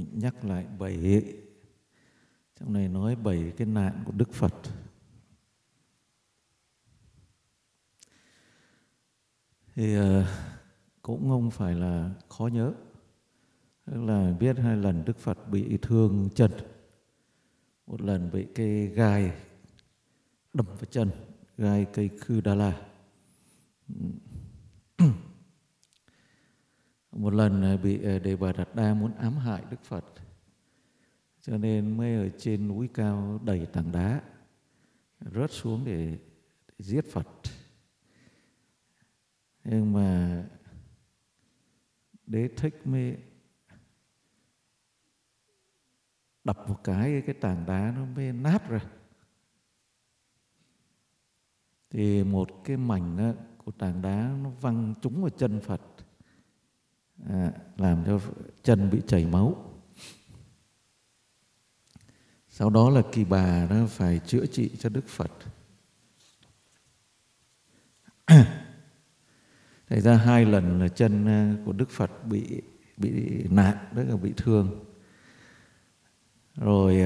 nhắc lại 7, trong này nói 7 cái nạn của Đức Phật. Thì cũng không phải là khó nhớ. Tức là biết 2 lần Đức Phật bị thương chân. Một lần bị cây gai đâm vào chân, gai cây Khư Đà La. Một lần bị Đề Bà Đạt Đa muốn ám hại Đức Phật, cho nên mới ở trên núi cao đẩy tảng đá rớt xuống để giết Phật. Nhưng mà Đế Thích mới đập một cái tảng đá nó mới nát ra. Thì một cái mảnh của tảng đá nó văng trúng vào chân Phật, làm cho chân bị chảy máu. Sau đó là Kỳ Bà nó phải chữa trị cho Đức Phật. Thành ra 2 lần là chân của Đức Phật bị nạn, rất là bị thương. Rồi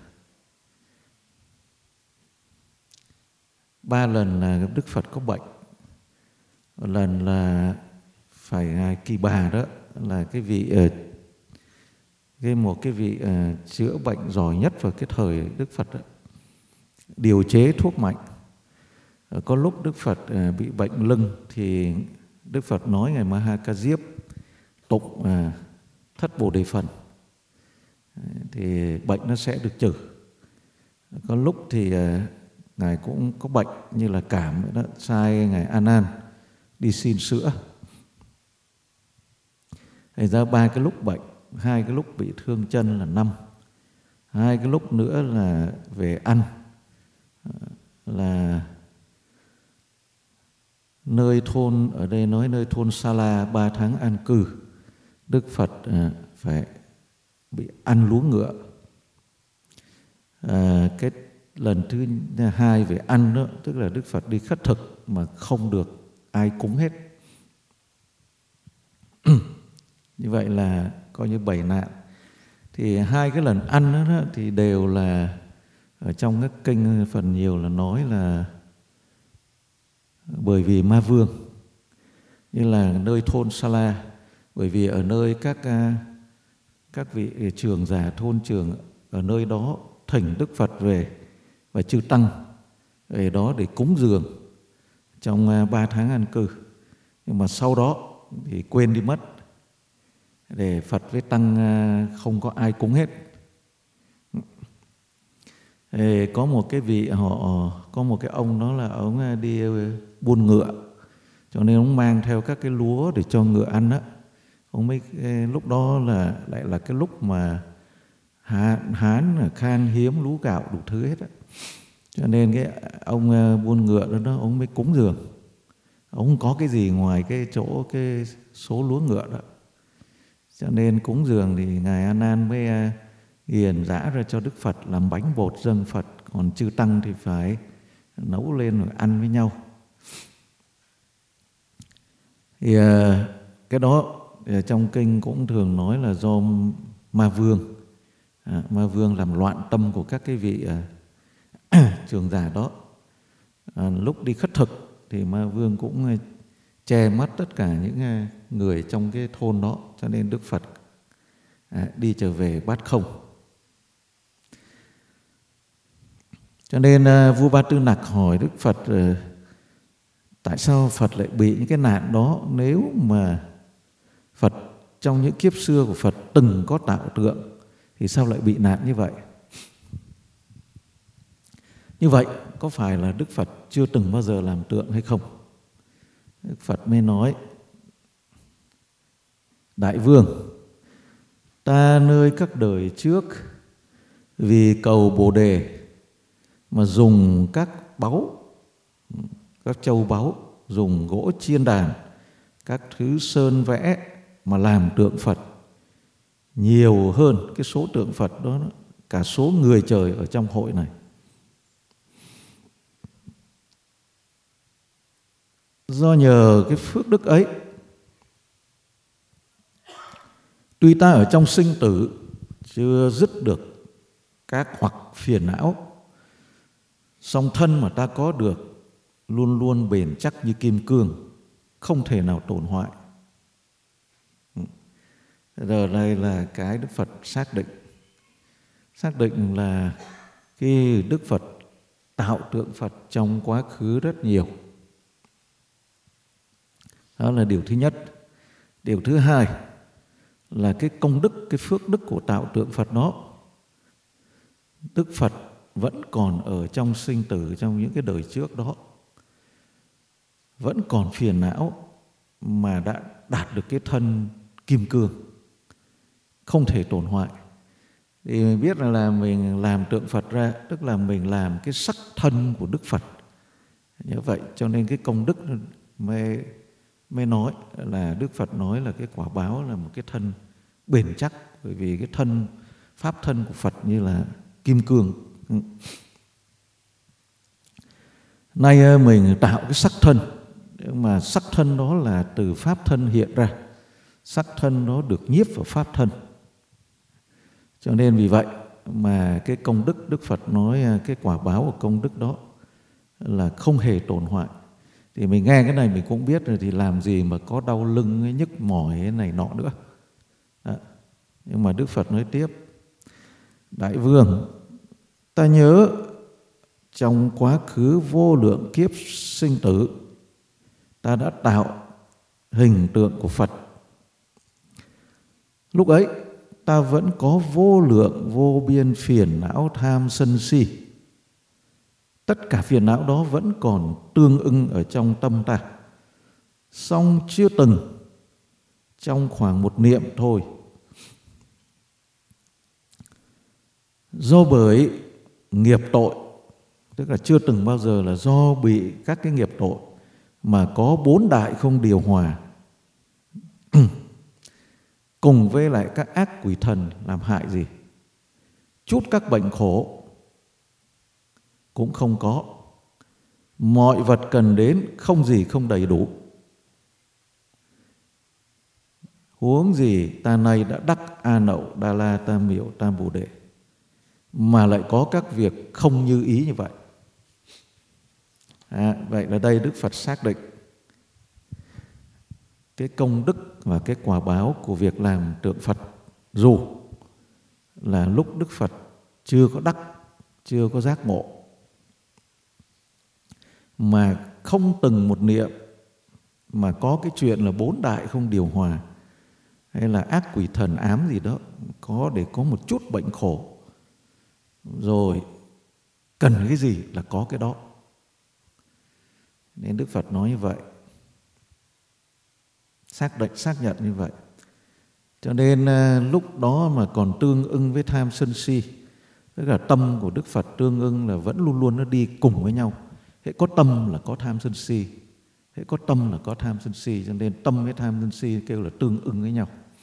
3 lần là Đức Phật có bệnh. Một lần là phải Ngài Kỳ Bà đó là cái vị một cái vị chữa bệnh giỏi nhất vào cái thời Đức Phật đó, điều chế thuốc mạnh. Có lúc Đức Phật bị bệnh lưng thì Đức Phật nói Ngài Ma Ha Ca Diếp tụng Thất Bồ Đề Phần thì bệnh nó sẽ được trừ. Có lúc thì Ngài cũng có bệnh như là cảm đó, sai Ngài A Nan đi xin sữa. Thành ra 3 cái lúc bệnh, 2 cái lúc bị thương chân là 5, 2 cái lúc nữa là về ăn, là nơi thôn, ở đây nói nơi thôn Sa La 3 tháng an cư, Đức Phật phải bị ăn lúa ngựa. Cái lần thứ 2 về ăn đó, tức là Đức Phật đi khất thực mà không được ai cúng hết. Như vậy là coi như 7 nạn. Thì 2 cái lần ăn đó thì đều là ở trong các kinh phần nhiều là nói là bởi vì Ma Vương, như là nơi thôn Sa La, bởi vì ở nơi các vị trưởng giả thôn trưởng ở nơi đó thỉnh Đức Phật về và chư tăng về đó để cúng dường trong 3 tháng an cư. Nhưng mà sau đó thì quên đi mất, để Phật với tăng không có ai cúng hết. Thì có một cái vị có một cái ông đó là ông đi buôn ngựa, cho nên ông mang theo các cái lúa để cho ngựa ăn đó. Ông mới lúc đó là lại là cái lúc mà Hán khan hiếm lúa gạo đủ thứ hết đó. Cho nên cái ông buôn ngựa đó ông mới cúng dường. Ông không có cái gì ngoài cái số lúa ngựa đó. Cho nên cúng dường thì Ngài A Nan mới nghiền giã ra cho Đức Phật làm bánh bột dâng Phật, còn chư tăng thì phải nấu lên rồi ăn với nhau. Thì cái đó trong kinh cũng thường nói là do Ma Vương, Ma Vương làm loạn tâm của các cái vị trưởng giả đó. Lúc đi khất thực thì Ma Vương cũng che mắt tất cả những người trong cái thôn đó, cho nên Đức Phật đi trở về bát không. Cho nên vua Ba Tư Nặc hỏi Đức Phật tại sao Phật lại bị những cái nạn đó, nếu mà Phật trong những kiếp xưa của Phật từng có tạo tượng thì sao lại bị nạn như vậy? Như vậy có phải là Đức Phật chưa từng bao giờ làm tượng hay không? Đức Phật mới nói: Đại vương, ta nơi các đời trước vì cầu Bồ Đề mà dùng các báu, các châu báu, dùng gỗ chiên đàn, các thứ sơn vẽ mà làm tượng Phật nhiều hơn cái số tượng Phật đó, cả số người trời ở trong hội này. Do nhờ cái phước đức ấy, tuy ta ở trong sinh tử chưa dứt được các hoặc phiền não, song thân mà ta có được luôn luôn bền chắc như kim cương, không thể nào tổn hoại. Giờ đây là cái Đức Phật xác định là khi Đức Phật tạo tượng Phật trong quá khứ rất nhiều. Đó là điều thứ nhất. Điều thứ hai là cái công đức, cái phước đức của tạo tượng Phật đó. Đức Phật vẫn còn ở trong sinh tử, trong những cái đời trước đó, vẫn còn phiền não mà đã đạt được cái thân kim cương, không thể tổn hoại. Thì mình biết là mình làm tượng Phật ra, tức là mình làm cái sắc thân của Đức Phật. Như vậy cho nên cái công đức mới nói là Đức Phật nói là cái quả báo là một cái thân bền chắc, bởi vì cái thân pháp thân của Phật như là kim cương. Nay mình tạo cái sắc thân, nhưng mà sắc thân đó là từ pháp thân hiện ra, sắc thân đó được nhiếp vào pháp thân. Cho nên vì vậy mà cái công đức Đức Phật nói cái quả báo của công đức đó là không hề tổn hoại. Thì mình nghe cái này mình cũng biết rồi, thì làm gì mà có đau lưng, nhức mỏi này nọ nữa. Đó. Nhưng mà Đức Phật nói tiếp: Đại vương, ta nhớ trong quá khứ vô lượng kiếp sinh tử, ta đã tạo hình tượng của Phật. Lúc ấy ta vẫn có vô lượng vô biên phiền não tham sân si. Tất cả phiền não đó vẫn còn tương ưng ở trong tâm ta, song chưa từng trong khoảng một niệm thôi. Do bởi nghiệp tội, tức là chưa từng bao giờ là do bị các cái nghiệp tội mà có 4 đại không điều hòa cùng với lại các ác quỷ thần làm hại gì, chút các bệnh khổ cũng không có. Mọi vật cần đến không gì không đầy đủ. Huống gì ta nay đã đắc A Nậu, Đa La, Tam Miệu, Tam Bồ Đề, mà lại có các việc không như ý như vậy. Vậy là đây Đức Phật xác định cái công đức và cái quả báo của việc làm tượng Phật, dù là lúc Đức Phật chưa có đắc, chưa có giác ngộ, mà không từng một niệm mà có cái chuyện là 4 đại không điều hòa, hay là ác quỷ thần ám gì đó, có để có một chút bệnh khổ, rồi cần cái gì là có cái đó. Nên Đức Phật nói như vậy, xác nhận như vậy. Cho nên lúc đó mà còn tương ưng với tham sân si, tức là tâm của Đức Phật tương ưng là vẫn luôn luôn nó đi cùng với nhau. Hễ có tâm là có tham sân si, hễ có tâm là có tham sân si, cho nên tâm với tham sân si kêu là tương ưng với nhau.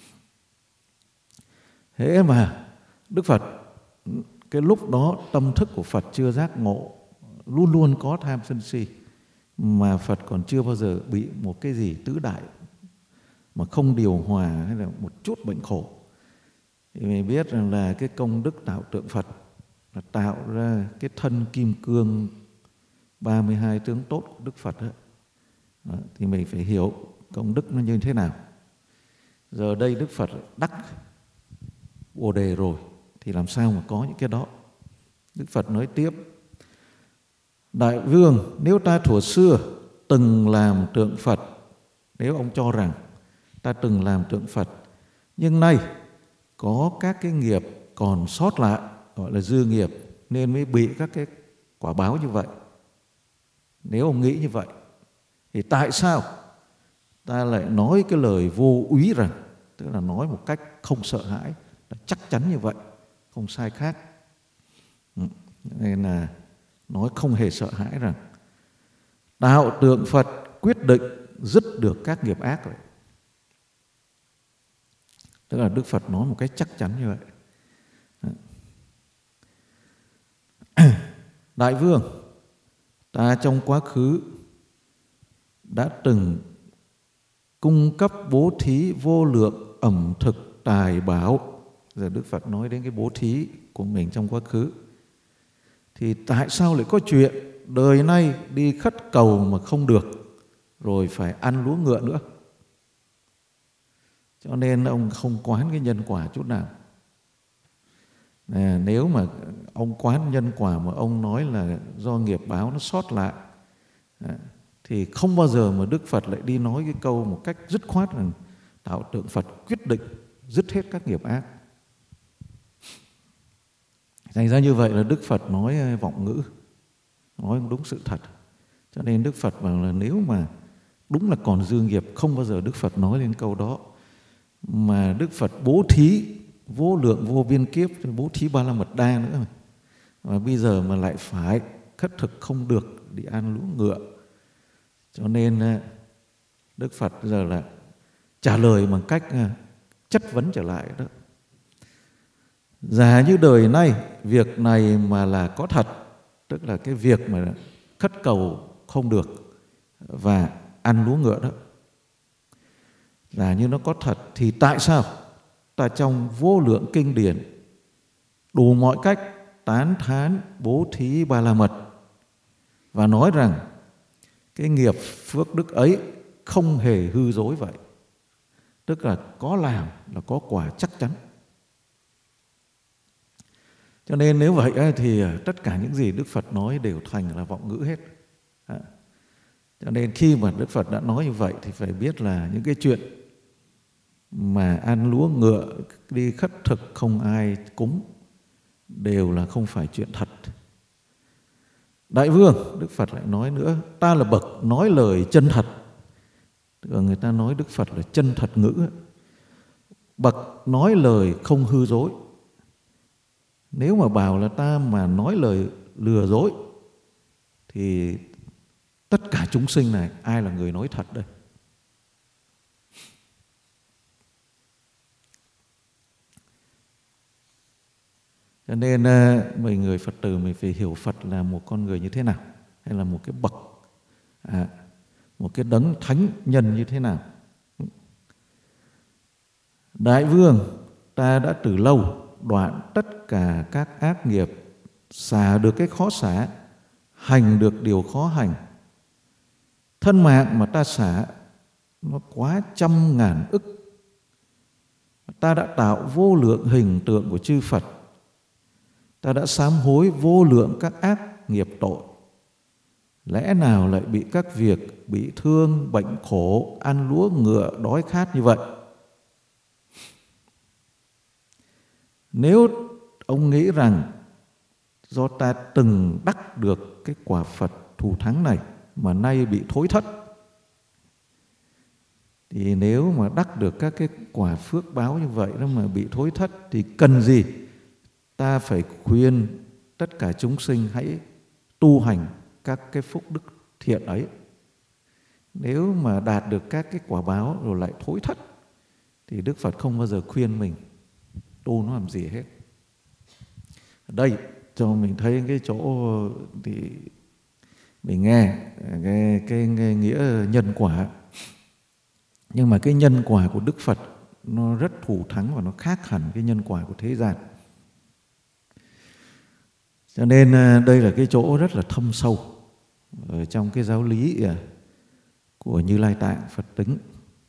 Hễ mà Đức Phật cái lúc đó tâm thức của Phật chưa giác ngộ, luôn luôn có tham sân si, mà Phật còn chưa bao giờ bị một cái gì tứ đại mà không điều hòa hay là một chút bệnh khổ, thì mình biết rằng là cái công đức tạo tượng Phật là tạo ra cái thân kim cương 32 tướng tốt của Đức Phật đó. Thì mình phải hiểu công đức nó như thế nào. Giờ đây Đức Phật đắc Bồ Đề rồi thì làm sao mà có những cái đó. Đức Phật nói tiếp: Đại vương, nếu ta thuở xưa từng làm tượng Phật, nếu ông cho rằng ta từng làm tượng Phật, nhưng nay có các cái nghiệp còn sót lại, gọi là dư nghiệp, nên mới bị các cái quả báo như vậy. Nếu ông nghĩ như vậy, thì tại sao ta lại nói cái lời vô úy rằng, tức là nói một cách không sợ hãi, là chắc chắn như vậy, không sai khác. Nên là nói không hề sợ hãi rằng tạo tượng Phật quyết định dứt được các nghiệp ác rồi. Tức là Đức Phật nói một cách chắc chắn như vậy. Đại vương, ta trong quá khứ đã từng cung cấp bố thí vô lượng ẩm thực tài bảo Giờ Đức Phật nói đến cái bố thí của mình trong quá khứ. Thì tại sao lại có chuyện đời nay đi khất cầu mà không được, rồi phải ăn lúa ngựa nữa? Cho nên ông không quán cái nhân quả chút nào. Nếu mà ông quán nhân quả mà ông nói là do nghiệp báo nó sót lại, thì không bao giờ mà Đức Phật lại đi nói cái câu một cách dứt khoát rằng Tạo Tượng Phật quyết định dứt hết các nghiệp ác. Thành ra như vậy là Đức Phật nói vọng ngữ, nói không đúng sự thật. Cho nên Đức Phật bảo là nếu mà đúng là còn dư nghiệp, không bao giờ Đức Phật nói lên câu đó. Mà Đức Phật bố thí vô lượng vô biên kiếp, bố thí Ba La Mật Đa nữa mà bây giờ mà lại phải khất thực không được, đi ăn lúa ngựa. Cho nên Đức Phật giờ là trả lời bằng cách chất vấn trở lại đó. Giả như đời nay việc này mà là có thật, tức là cái việc mà khất cầu không được và ăn lúa ngựa đó, giả như nó có thật, thì tại sao ta trong vô lượng kinh điển đủ mọi cách tán thán bố thí Ba La Mật và nói rằng cái nghiệp phước đức ấy không hề hư dối vậy? Tức là có làm là có quả chắc chắn. Cho nên nếu vậy thì tất cả những gì Đức Phật nói đều thành là vọng ngữ hết. Cho nên khi mà Đức Phật đã nói như vậy thì phải biết là những cái chuyện mà ăn lúa ngựa, đi khất thực không ai cúng đều là không phải chuyện thật. Đại vương, Đức Phật lại nói nữa, ta là bậc nói lời chân thật. Người ta nói Đức Phật là chân thật ngữ, bậc nói lời không hư dối. Nếu mà bảo là ta mà nói lời lừa dối thì tất cả chúng sinh này ai là người nói thật đây? Cho nên mình người Phật tử mình phải hiểu Phật là một con người như thế nào, hay là một cái bậc, một cái đấng thánh nhân như thế nào. Đại vương, ta đã từ lâu đoạn tất cả các ác nghiệp, xả được cái khó xả, hành được điều khó hành. Thân mạng mà ta xả nó quá 100.000 ức. Ta đã tạo vô lượng hình tượng của chư Phật. Ta đã sám hối vô lượng các ác nghiệp tội. Lẽ nào lại bị các việc bị thương, bệnh khổ, ăn lúa ngựa, đói khát như vậy? Nếu ông nghĩ rằng do ta từng đắc được cái quả Phật thù thắng này mà nay bị thối thất, thì nếu mà đắc được các cái quả phước báo như vậy đó mà bị thối thất thì cần gì ta phải khuyên tất cả chúng sinh hãy tu hành các cái phúc đức thiện ấy. Nếu mà đạt được các cái quả báo rồi lại thối thất thì Đức Phật không bao giờ khuyên mình tu nó làm gì hết. Ở đây cho mình thấy cái chỗ thì mình nghe cái nghĩa nhân quả. Nhưng mà cái nhân quả của Đức Phật nó rất thù thắng và nó khác hẳn cái nhân quả của thế gian. Cho nên đây là cái chỗ rất là thâm sâu ở trong cái giáo lý của Như Lai Tạng Phật Tính.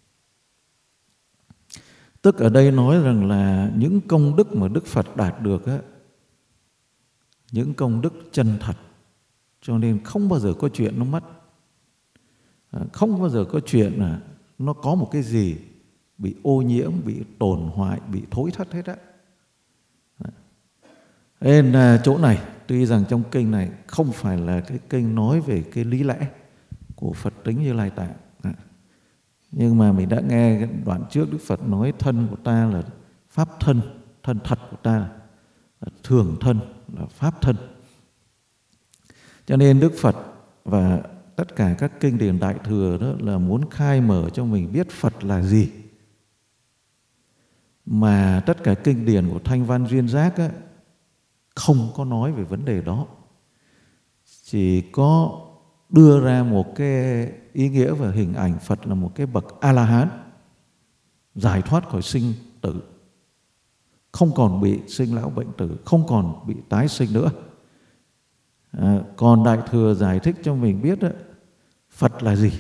Tức ở đây nói rằng là những công đức mà Đức Phật đạt được á, những công đức chân thật, cho nên không bao giờ có chuyện nó mất, không bao giờ có chuyện là nó có một cái gì bị ô nhiễm, bị tổn hoại, bị thối thất hết á. Nên chỗ này tuy rằng trong kinh này không phải là cái kinh nói về cái lý lẽ của Phật Tính Như Lai Tạng, nhưng mà mình đã nghe cái đoạn trước Đức Phật nói thân của ta là pháp thân, thân thật của ta là thường thân, là pháp thân. Cho nên Đức Phật và tất cả các kinh điển Đại Thừa đó là muốn khai mở cho mình biết Phật là gì. Mà tất cả kinh điển của Thanh Văn Duyên Giác á, không có nói về vấn đề đó. Chỉ có đưa ra một cái ý nghĩa và hình ảnh Phật là một cái bậc A-la-hán giải thoát khỏi sinh tử, không còn bị sinh lão bệnh tử, không còn bị tái sinh nữa. Còn Đại Thừa giải thích cho mình biết đó, Phật là gì?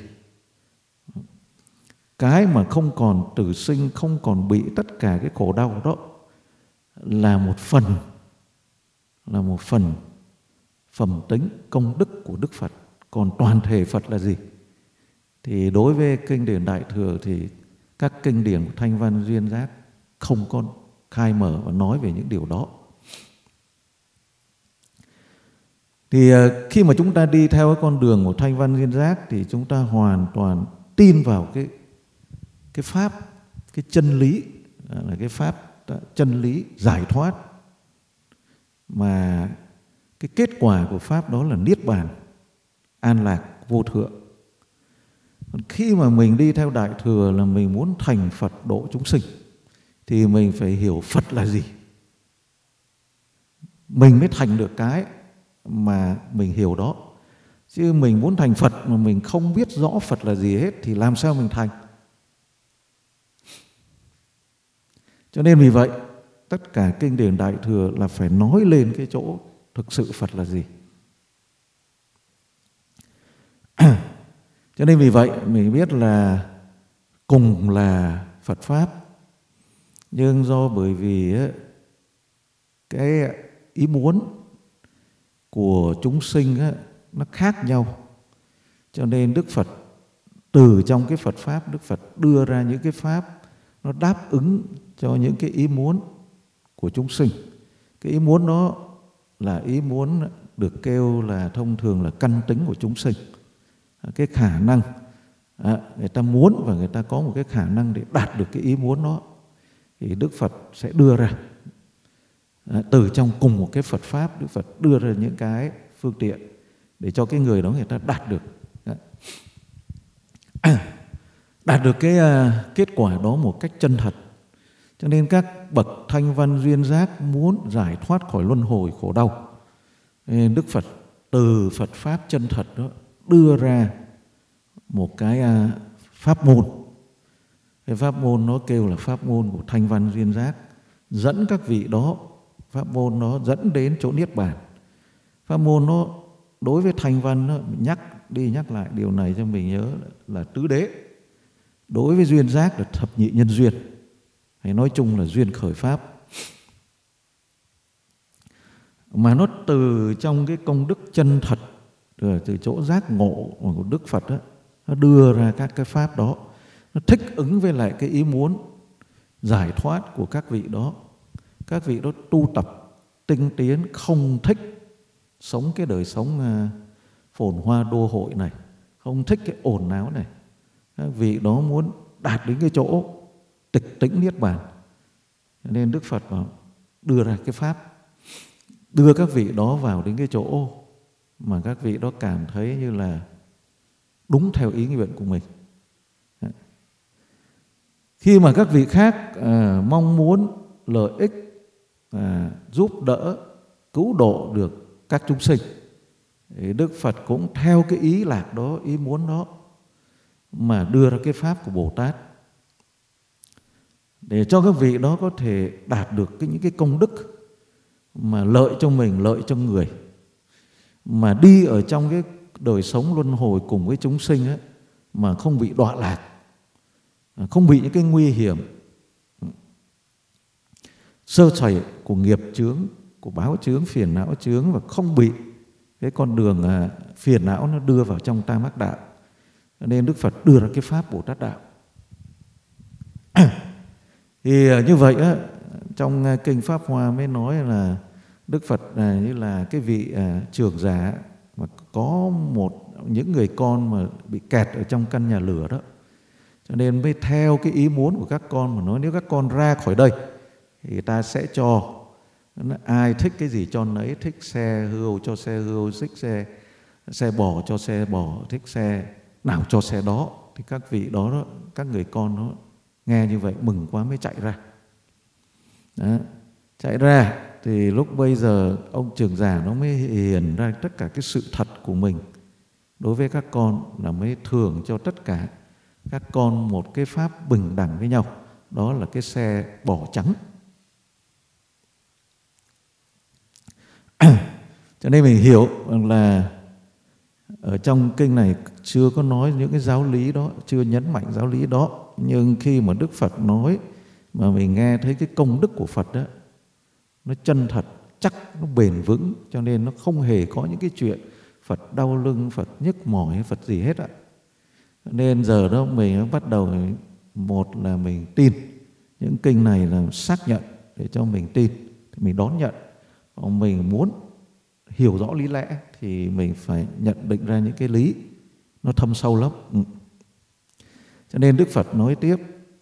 Cái mà không còn tử sinh, không còn bị tất cả cái khổ đau đó là một phần phẩm tính công đức của Đức Phật. Còn toàn thể Phật là gì? Thì đối với kinh điển Đại Thừa thì các kinh điển của Thanh Văn Duyên Giác không có khai mở và nói về những điều đó. Thì khi mà chúng ta đi theo cái con đường của Thanh Văn Duyên Giác thì chúng ta hoàn toàn tin vào cái pháp, cái chân lý, là cái pháp chân lý giải thoát, mà cái kết quả của pháp đó là niết bàn, an lạc vô thượng. Còn khi mà mình đi theo Đại Thừa là mình muốn thành Phật độ chúng sinh thì mình phải hiểu Phật là gì. Mình mới thành được cái mà mình hiểu đó. Chứ mình muốn thành Phật mà mình không biết rõ Phật là gì hết thì làm sao mình thành? Cho nên vì vậy tất cả kinh điển Đại Thừa là phải nói lên cái chỗ thực sự Phật là gì. Cho nên vì vậy mình biết là cùng là Phật Pháp, nhưng do bởi vì cái ý muốn của chúng sinh nó khác nhau, cho nên Đức Phật từ trong cái Phật Pháp, Đức Phật đưa ra những cái Pháp nó đáp ứng cho những cái ý muốn của chúng sinh. Cái ý muốn đó là ý muốn được kêu là thông thường là căn tính của chúng sinh. Cái khả năng người ta muốn và người ta có một cái khả năng để đạt được cái ý muốn đó thì Đức Phật sẽ đưa ra. Từ trong cùng một cái Phật Pháp, Đức Phật đưa ra những cái phương tiện để cho cái người đó người ta đạt được cái kết quả đó một cách chân thật. Cho nên các bậc Thanh Văn Duyên Giác muốn giải thoát khỏi luân hồi khổ đau, nên Đức Phật từ Phật Pháp chân thật đó đưa ra một cái pháp môn. Cái pháp môn nó kêu là pháp môn của Thanh Văn Duyên Giác, dẫn các vị đó, pháp môn nó dẫn đến chỗ niết bàn. Pháp môn nó đối với Thanh Văn nó nhắc đi nhắc lại điều này cho mình nhớ là tứ đế. Đối với Duyên Giác là thập nhị nhân duyên, hay nói chung là duyên khởi pháp. Mà nó từ trong cái công đức chân thật, từ chỗ giác ngộ của Đức Phật đó, nó đưa ra các cái pháp đó, nó thích ứng với lại cái ý muốn giải thoát của các vị đó. Các vị đó tu tập tinh tiến, không thích sống cái đời sống phồn hoa đô hội này, không thích cái ồn ào này. Các vị đó muốn đạt đến cái chỗ tịch tĩnh niết bàn, nên Đức Phật đưa ra cái pháp, đưa các vị đó vào đến cái chỗ mà các vị đó cảm thấy như là đúng theo ý nguyện của mình. Khi mà các vị khác mong muốn lợi ích, giúp đỡ, cứu độ được các chúng sinh, thì Đức Phật cũng theo cái ý lạc đó, ý muốn đó mà đưa ra cái pháp của Bồ Tát để cho các vị đó có thể đạt được những cái công đức mà lợi cho mình, lợi cho người, mà đi ở trong cái đời sống luân hồi cùng với chúng sinh ấy, mà không bị đọa lạc, không bị những cái nguy hiểm sơ sẩy của nghiệp chướng, của báo chướng, phiền não chướng, và không bị cái con đường phiền não nó đưa vào trong tam ác đạo. Nên Đức Phật đưa ra cái pháp Bồ Tát đạo. Thì như vậy á, trong kinh Pháp Hoa mới nói là Đức Phật như là cái vị trưởng giả mà có những người con mà bị kẹt ở trong căn nhà lửa đó, cho nên mới theo cái ý muốn của các con mà nói nếu các con ra khỏi đây thì ta sẽ cho, ai thích cái gì cho nấy, thích xe hươu cho xe hươu, thích xe bò cho xe bò, thích xe nào cho xe đó. Thì các vị đó, các người con đó nghe như vậy mừng quá mới chạy ra. Đó. Chạy ra thì lúc bây giờ ông trưởng giả nó mới hiển ra tất cả cái sự thật của mình đối với các con, là mới thưởng cho tất cả các con một cái pháp bình đẳng với nhau, đó là cái xe bò trắng. Cho nên mình hiểu là ở trong kinh này chưa có nói những cái giáo lý đó, chưa nhấn mạnh giáo lý đó. Nhưng khi mà Đức Phật nói mà mình nghe thấy cái công đức của Phật đó, nó chân thật, chắc, nó bền vững, cho nên nó không hề có những cái chuyện Phật đau lưng, Phật nhức mỏi, Phật gì hết ạ. Nên giờ đó mình bắt đầu, một là mình tin những kinh này là xác nhận để cho mình tin, thì mình đón nhận. Còn mình muốn hiểu rõ lý lẽ thì mình phải nhận định ra những cái lý nó thâm sâu lắm. Cho nên Đức Phật nói tiếp,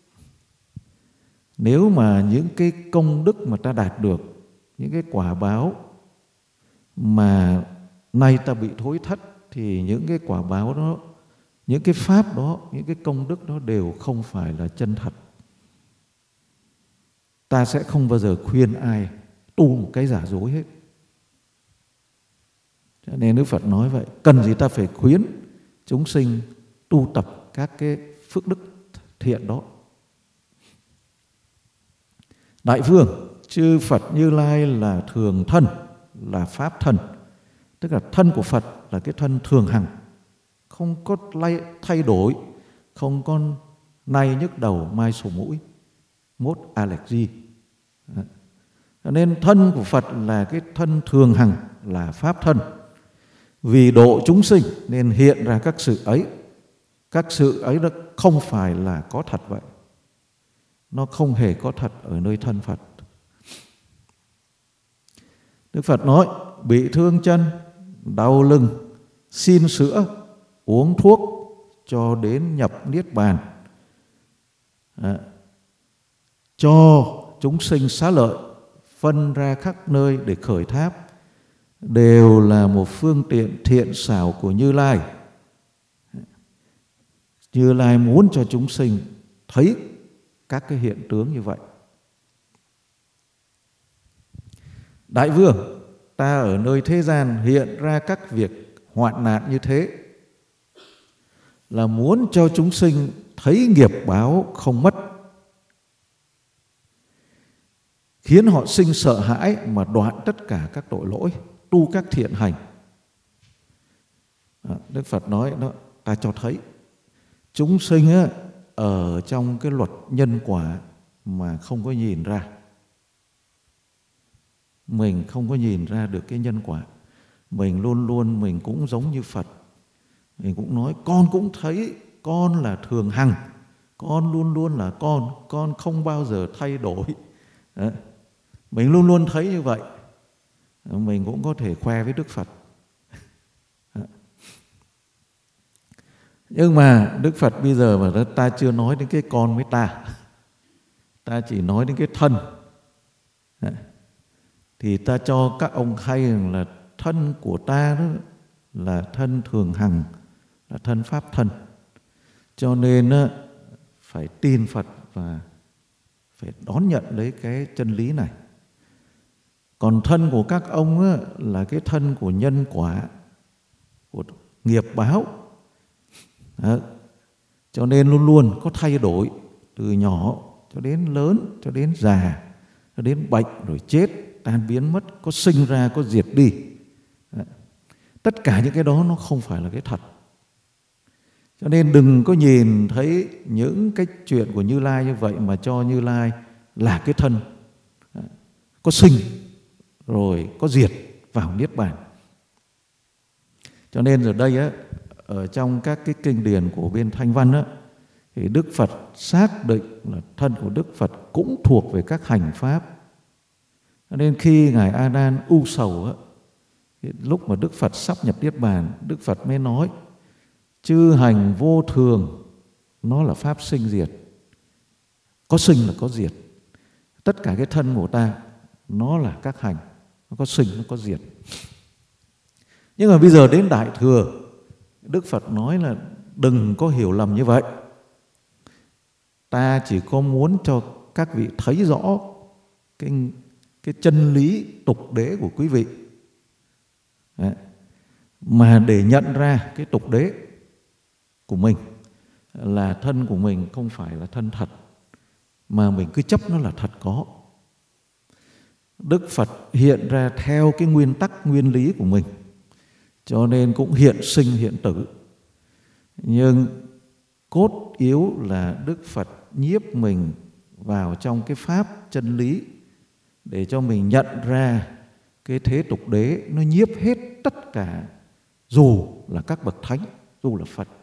nếu mà những cái công đức mà ta đạt được, những cái quả báo mà nay ta bị thối thất, thì những cái quả báo đó, những cái pháp đó, những cái công đức đó đều không phải là chân thật. Ta sẽ không bao giờ khuyên ai tu một cái giả dối hết. Cho nên Đức Phật nói vậy, cần gì ta phải khuyến chúng sinh tu tập các cái phước đức thiện đó. Đại vương, chư Phật Như Lai là thường thân, là pháp thân. Tức là thân của Phật là cái thân thường hằng, không có thay đổi, không có nay nhức đầu, mai sổ mũi, mốt allergy. Cho nên thân của Phật là cái thân thường hằng, là pháp thân. Vì độ chúng sinh nên hiện ra các sự ấy. Các sự ấy nó không phải là có thật vậy. Nó không hề có thật ở nơi thân Phật. Đức Phật nói, bị thương chân, đau lưng, xin sữa, uống thuốc cho đến nhập niết bàn. Cho chúng sinh xá lợi, phân ra khắp nơi để khởi tháp, đều là một phương tiện thiện xảo của Như Lai. Như Lai muốn cho chúng sinh thấy các cái hiện tướng như vậy. Đại vương, ta ở nơi thế gian hiện ra các việc hoạn nạn như thế là muốn cho chúng sinh thấy nghiệp báo không mất, khiến họ sinh sợ hãi mà đoạn tất cả các tội lỗi, tu các thiện hành. Đức Phật nói đó, ta cho thấy chúng sinh á, ở trong cái luật nhân quả mà không có nhìn ra. Mình không có nhìn ra được cái nhân quả. Mình luôn luôn mình cũng giống như Phật. Mình cũng nói con cũng thấy con là thường hằng, con luôn luôn là con không bao giờ thay đổi. Đấy. Mình luôn luôn thấy như vậy. Mình cũng có thể khoe với Đức Phật. Nhưng mà Đức Phật bây giờ mà ta chưa nói đến cái con với ta, ta chỉ nói đến cái thân. Thì ta cho các ông hay rằng là thân của ta đó là thân thường hằng, là thân pháp thân. Cho nên phải tin Phật và phải đón nhận lấy cái chân lý này. Còn thân của các ông là cái thân của nhân quả, của nghiệp báo. Đó. Cho nên luôn luôn có thay đổi, từ nhỏ cho đến lớn, cho đến già, cho đến bệnh rồi chết, tan biến mất, có sinh ra, có diệt đi. Đó. Tất cả những cái đó nó không phải là cái thật. Cho nên đừng có nhìn thấy những cái chuyện của Như Lai như vậy mà cho Như Lai là cái thân có sinh rồi có diệt vào niết bàn. Cho nên ở đây á, ở trong các cái kinh điển của bên Thanh Văn á, thì Đức Phật xác định là thân của Đức Phật cũng thuộc về các hành pháp. Cho nên khi Ngài A Nan u sầu á, lúc mà Đức Phật sắp nhập niết bàn, Đức Phật mới nói chư hành vô thường, nó là pháp sinh diệt. Có sinh là có diệt. Tất cả cái thân của ta nó là các hành, nó có sinh, nó có diệt. Nhưng mà bây giờ đến Đại Thừa, Đức Phật nói là đừng có hiểu lầm như vậy. Ta chỉ có muốn cho các vị thấy rõ cái chân lý tục đế của quý vị. Đấy. Mà để nhận ra cái tục đế của mình là thân của mình không phải là thân thật, mà mình cứ chấp nó là thật có. Đức Phật hiện ra theo cái nguyên tắc nguyên lý của mình, cho nên cũng hiện sinh hiện tử. Nhưng cốt yếu là Đức Phật nhiếp mình vào trong cái pháp chân lý để cho mình nhận ra cái thế tục đế nó nhiếp hết tất cả, dù là các bậc thánh, dù là Phật.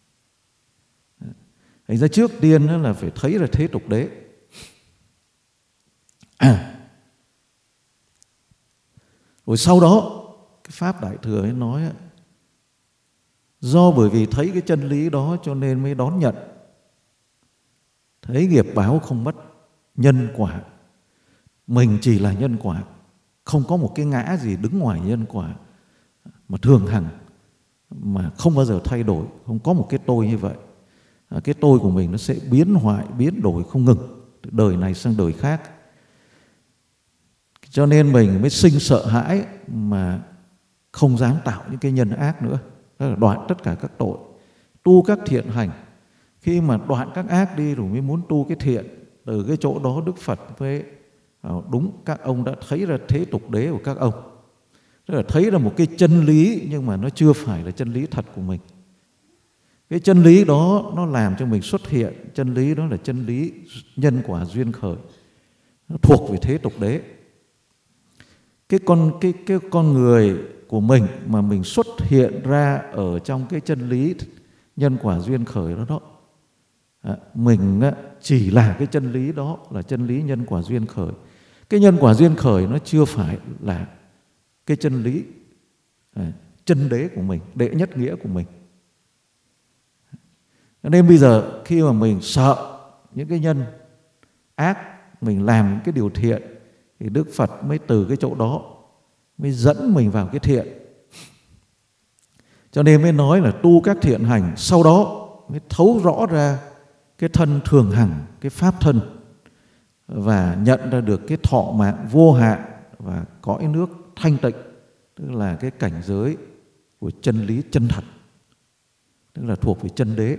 Thành ra trước tiên là phải thấy là thế tục đế. Rồi sau đó cái pháp Đại Thừa ấy nói, do bởi vì thấy cái chân lý đó cho nên mới đón nhận. Thấy nghiệp báo không mất, nhân quả, mình chỉ là nhân quả, không có một cái ngã gì đứng ngoài nhân quả, mà thường hằng, mà không bao giờ thay đổi, không có một cái tôi như vậy. Cái tôi của mình nó sẽ biến hoại, biến đổi không ngừng, từ đời này sang đời khác. Cho nên mình mới sinh sợ hãi mà không dám tạo những cái nhân ác nữa. Đó là đoạn tất cả các tội, tu các thiện hành. Khi mà đoạn các ác đi rồi mới muốn tu cái thiện. Từ cái chỗ đó Đức Phật với đúng các ông đã thấy ra thế tục đế của các ông. Tức là thấy ra một cái chân lý nhưng mà nó chưa phải là chân lý thật của mình. Cái chân lý đó nó làm cho mình xuất hiện. Chân lý đó là chân lý nhân quả duyên khởi, nó thuộc về thế tục đế. Cái con người của mình mà mình xuất hiện ra ở trong cái chân lý nhân quả duyên khởi đó, mình chỉ là cái chân lý đó, là chân lý nhân quả duyên khởi. Cái nhân quả duyên khởi nó chưa phải là cái chân lý chân đế của mình, đệ nhất nghĩa của mình. Nên bây giờ khi mà mình sợ những cái nhân ác, mình làm cái điều thiện, thì Đức Phật mới từ cái chỗ đó mới dẫn mình vào cái thiện. Cho nên mới nói là tu các thiện hành, sau đó mới thấu rõ ra cái thân thường hằng, cái pháp thân, và nhận ra được cái thọ mạng vô hạn và cõi nước thanh tịnh, tức là cái cảnh giới của chân lý chân thật, tức là thuộc về chân đế.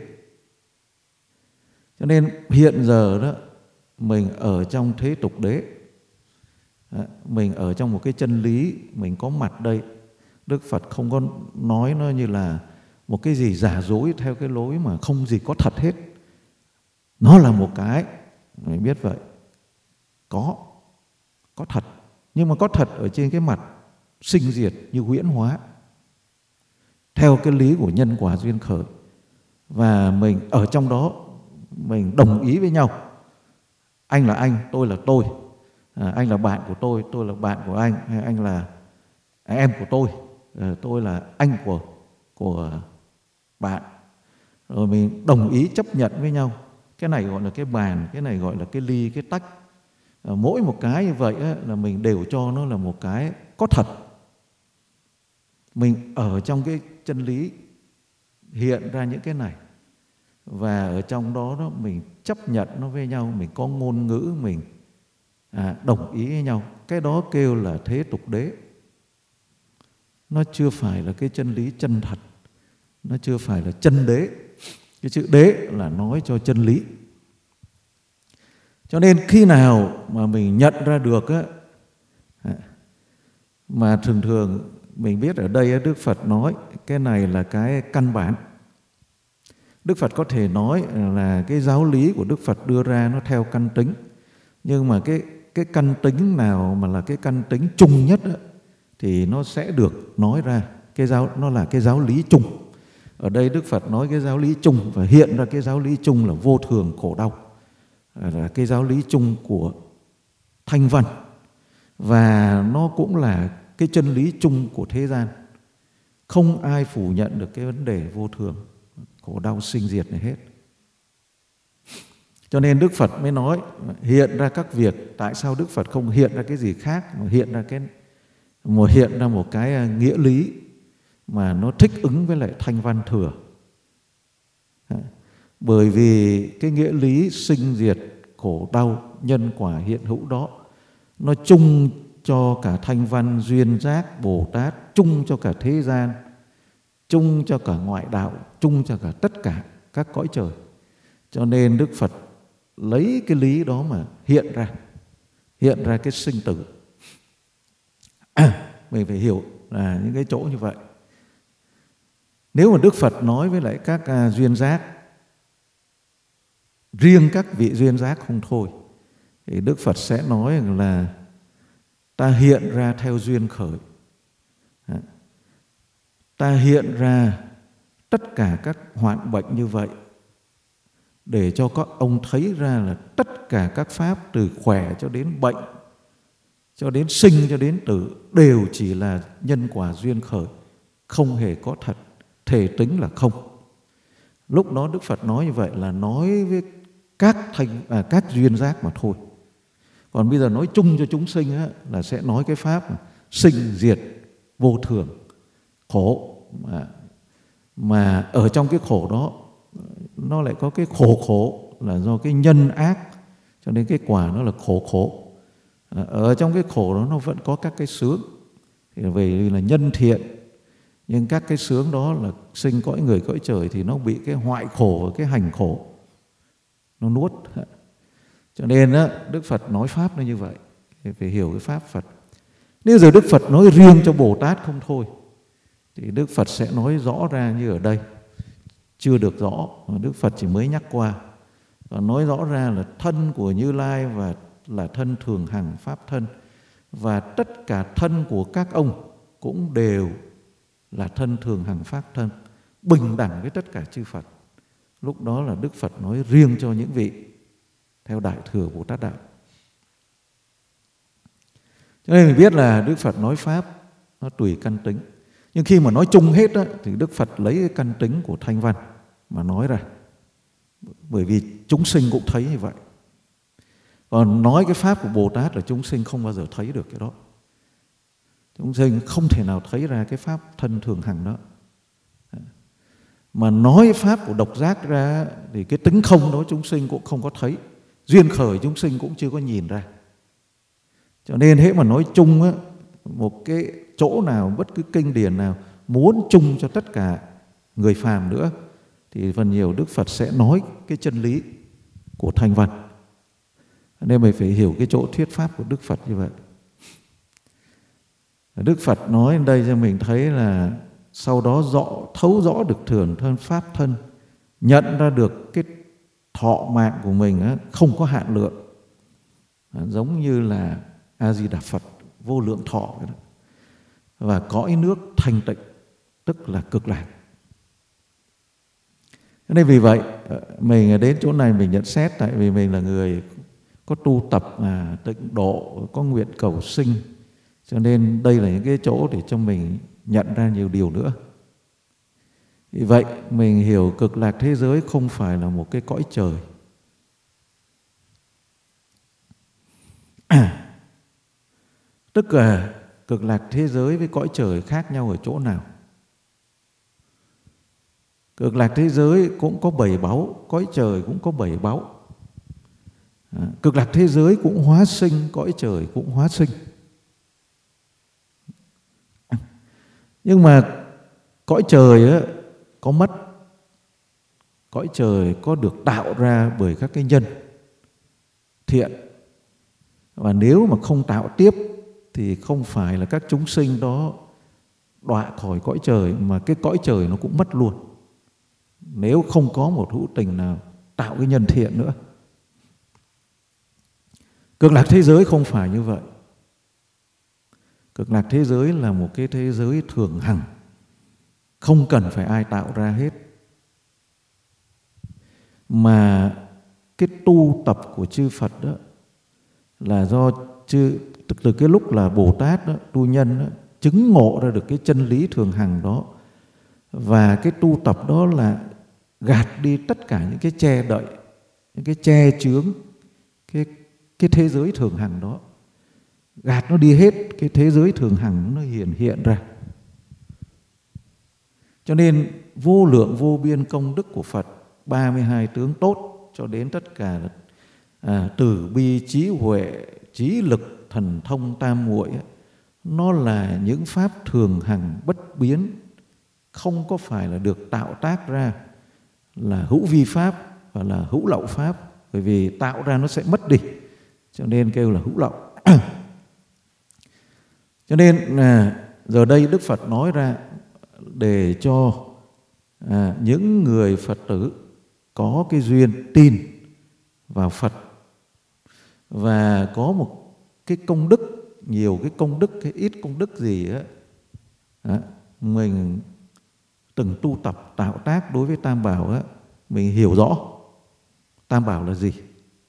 Cho nên hiện giờ đó mình ở trong thế tục đế, mình ở trong một cái chân lý, mình có mặt đây. Đức Phật không có nói nó như là một cái gì giả dối theo cái lối mà không gì có thật hết. Nó là một cái, mình biết vậy, có thật, nhưng mà có thật ở trên cái mặt sinh diệt như huyễn hóa, theo cái lý của nhân quả duyên khởi. Và mình ở trong đó, mình đồng ý với nhau. Anh là anh, tôi là tôi. Anh là bạn của tôi là bạn của anh. Hay anh là em của tôi là anh của bạn. Rồi mình đồng ý chấp nhận với nhau. Cái này gọi là cái bàn, cái này gọi là cái ly, cái tách. Mỗi một cái như vậy là mình đều cho nó là một cái có thật. Mình ở trong cái chân lý hiện ra những cái này, và ở trong đó mình chấp nhận nó với nhau, mình có ngôn ngữ, mình đồng ý với nhau. Cái đó kêu là thế tục đế. Nó chưa phải là cái chân lý chân thật, nó chưa phải là chân đế. Cái chữ đế là nói cho chân lý. Cho nên khi nào mà mình nhận ra được mà thường mình biết ở đây Đức Phật nói cái này là cái căn bản. Đức Phật có thể nói là cái giáo lý của Đức Phật đưa ra nó theo căn tính, nhưng mà cái căn tính nào mà là cái căn tính chung nhất thì nó sẽ được nói ra. Nó là cái giáo lý chung. Ở đây Đức Phật nói cái giáo lý chung, và hiện ra cái giáo lý chung là vô thường khổ đau, là cái giáo lý chung của Thanh Văn, và nó cũng là cái chân lý chung của thế gian. Không ai phủ nhận được cái vấn đề vô thường khổ đau sinh diệt này hết. Cho nên Đức Phật mới nói hiện ra các việc. Tại sao Đức Phật không hiện ra cái gì khác, mà hiện ra một cái nghĩa lý mà nó thích ứng với lại Thanh Văn thừa? Bởi vì cái nghĩa lý sinh diệt khổ đau nhân quả hiện hữu đó nó chung cho cả Thanh Văn, Duyên Giác, Bồ Tát, chung cho cả thế gian, chung cho cả ngoại đạo, chung cho cả tất cả các cõi trời. Cho nên Đức Phật lấy cái lý đó mà hiện ra cái sinh tử. mình phải hiểu là những cái chỗ như vậy. Nếu mà Đức Phật nói với lại các duyên giác, riêng các vị duyên giác không thôi, thì Đức Phật sẽ nói là ta hiện ra theo duyên khởi. Ta hiện ra tất cả các hoạn bệnh như vậy để cho các ông thấy ra là tất cả các pháp từ khỏe cho đến bệnh, cho đến sinh cho đến tử đều chỉ là nhân quả duyên khởi, không hề có thật, thể tính là không. Lúc đó Đức Phật nói như vậy là nói với các duyên giác mà thôi. Còn bây giờ nói chung cho chúng sinh á, là sẽ nói cái pháp sinh diệt vô thường, khổ, mà ở trong cái khổ đó nó lại có cái khổ là do cái nhân ác, cho nên cái quả nó là khổ. Ở trong cái khổ đó nó vẫn có các cái sướng, thì vì là nhân thiện, nhưng các cái sướng đó là sinh cõi người cõi trời thì nó bị cái hoại khổ và cái hành khổ nó nuốt. Cho nên đó, Đức Phật nói pháp nó như vậy, thì phải hiểu cái pháp Phật. Nếu giờ Đức Phật nói riêng cho Bồ Tát không thôi, thì Đức Phật sẽ nói rõ ra như ở đây chưa được rõ, Đức Phật chỉ mới nhắc qua và nói rõ ra là thân của Như Lai và là thân thường hằng pháp thân, và tất cả thân của các ông cũng đều là thân thường hằng pháp thân, bình đẳng với tất cả chư Phật. Lúc đó là Đức Phật nói riêng cho những vị theo Đại Thừa Bồ Tát Đạo. Cho nên mình biết là Đức Phật nói pháp nó tùy căn tính. Nhưng khi mà nói chung hết đó, thì Đức Phật lấy cái căn tính của Thanh Văn mà nói ra. Bởi vì chúng sinh cũng thấy như vậy. Còn nói cái pháp của Bồ Tát là chúng sinh không bao giờ thấy được cái đó. Chúng sinh không thể nào thấy ra cái pháp thân thường hằng đó. Mà nói pháp của độc giác ra thì cái tính không đó chúng sinh cũng không có thấy. Duyên khởi chúng sinh cũng chưa có nhìn ra. Cho nên hễ mà nói chung á, một cái chỗ nào, bất cứ kinh điển nào muốn chung cho tất cả người phàm nữa, thì phần nhiều Đức Phật sẽ nói cái chân lý của Thanh Văn. Nên mình phải hiểu cái chỗ thuyết pháp của Đức Phật như vậy. Đức Phật nói ở đây cho mình thấy là sau đó thấu rõ được thường thân pháp thân, nhận ra được cái thọ mạng của mình á, không có hạn lượng, giống như là A Di Đà Phật vô lượng thọ đó. Và cõi nước thanh tịnh, tức là cực lạc. Nên vì vậy mình đến chỗ này mình nhận xét, tại vì mình là người có tu tập tịnh độ, có nguyện cầu sinh, cho nên đây là những cái chỗ để cho mình nhận ra nhiều điều nữa. Vì vậy mình hiểu cực lạc thế giới không phải là một cái cõi trời. Tức là cực lạc thế giới với cõi trời khác nhau ở chỗ nào? Cực lạc thế giới cũng có 7 báu, cõi trời cũng có 7 báu. Cực lạc thế giới cũng hóa sinh, cõi trời cũng hóa sinh. Nhưng mà cõi trời á, có mất. Cõi trời có được tạo ra bởi các cái nhân thiện. Và nếu mà không tạo tiếp thì không phải là các chúng sinh đó đọa khỏi cõi trời, mà cái cõi trời nó cũng mất luôn, nếu không có một hữu tình nào tạo cái nhân thiện nữa. Cực lạc thế giới không phải như vậy. Cực lạc thế giới là một cái thế giới thường hằng, không cần phải ai tạo ra hết. Mà cái tu tập của chư Phật đó là do từ cái lúc là Bồ Tát đó, tu nhân đó, chứng ngộ ra được cái chân lý thường hằng đó. Và cái tu tập đó là gạt đi tất cả những cái che đậy, những cái che chướng cái thế giới thường hằng đó. Gạt nó đi hết, cái thế giới thường hằng nó hiện ra. Cho nên vô lượng vô biên công đức của Phật, 32 tướng tốt cho đến tất cả từ bi trí huệ, trí lực, thần thông tam muội, nó là những pháp thường hằng bất biến, không có phải là được tạo tác ra, là hữu vi pháp và là hữu lậu pháp. Bởi vì tạo ra nó sẽ mất đi, cho nên kêu là hữu lậu. Cho nên Giờ đây Đức Phật nói ra để cho những người Phật tử có cái duyên tin vào Phật và có một cái công đức, nhiều cái công đức hay ít công đức gì á, mình từng tu tập tạo tác đối với Tam Bảo á, mình hiểu rõ Tam Bảo là gì.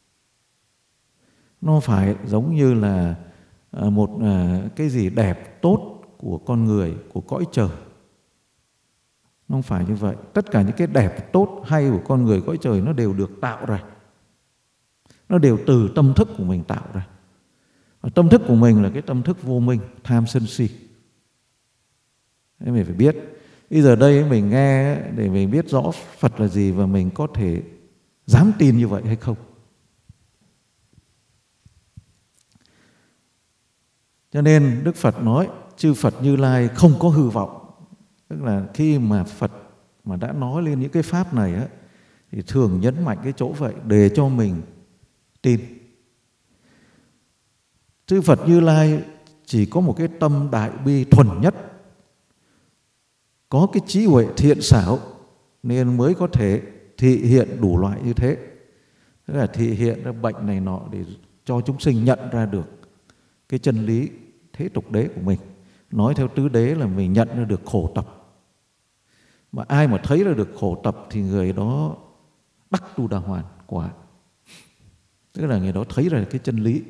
Nó phải giống như là một cái gì đẹp tốt của con người, của cõi trời. Nó không phải như vậy. Tất cả những cái đẹp tốt hay của con người cõi trời nó đều được tạo ra. Nó đều từ tâm thức của mình tạo ra. Và tâm thức của mình là cái tâm thức vô minh, tham sân si. Thế mình phải biết. Bây giờ đây mình nghe để mình biết rõ Phật là gì và mình có thể dám tin như vậy hay không. Cho nên Đức Phật nói chư Phật Như Lai không có hư vọng. Tức là khi mà Phật mà đã nói lên những cái pháp này á, thì thường nhấn mạnh cái chỗ vậy để cho mình tin. Chư Phật Như Lai chỉ có một cái tâm đại bi thuần nhất, có cái trí huệ thiện xảo nên mới có thể thị hiện đủ loại như thế. Tức là thị hiện ra bệnh này nọ để cho chúng sinh nhận ra được cái chân lý thế tục đế của mình. Nói theo tứ đế là mình nhận ra được khổ tập. Mà ai mà thấy ra được khổ tập thì người đó đắc tu đà hoàn quả. Tức là người đó thấy ra cái chân lý.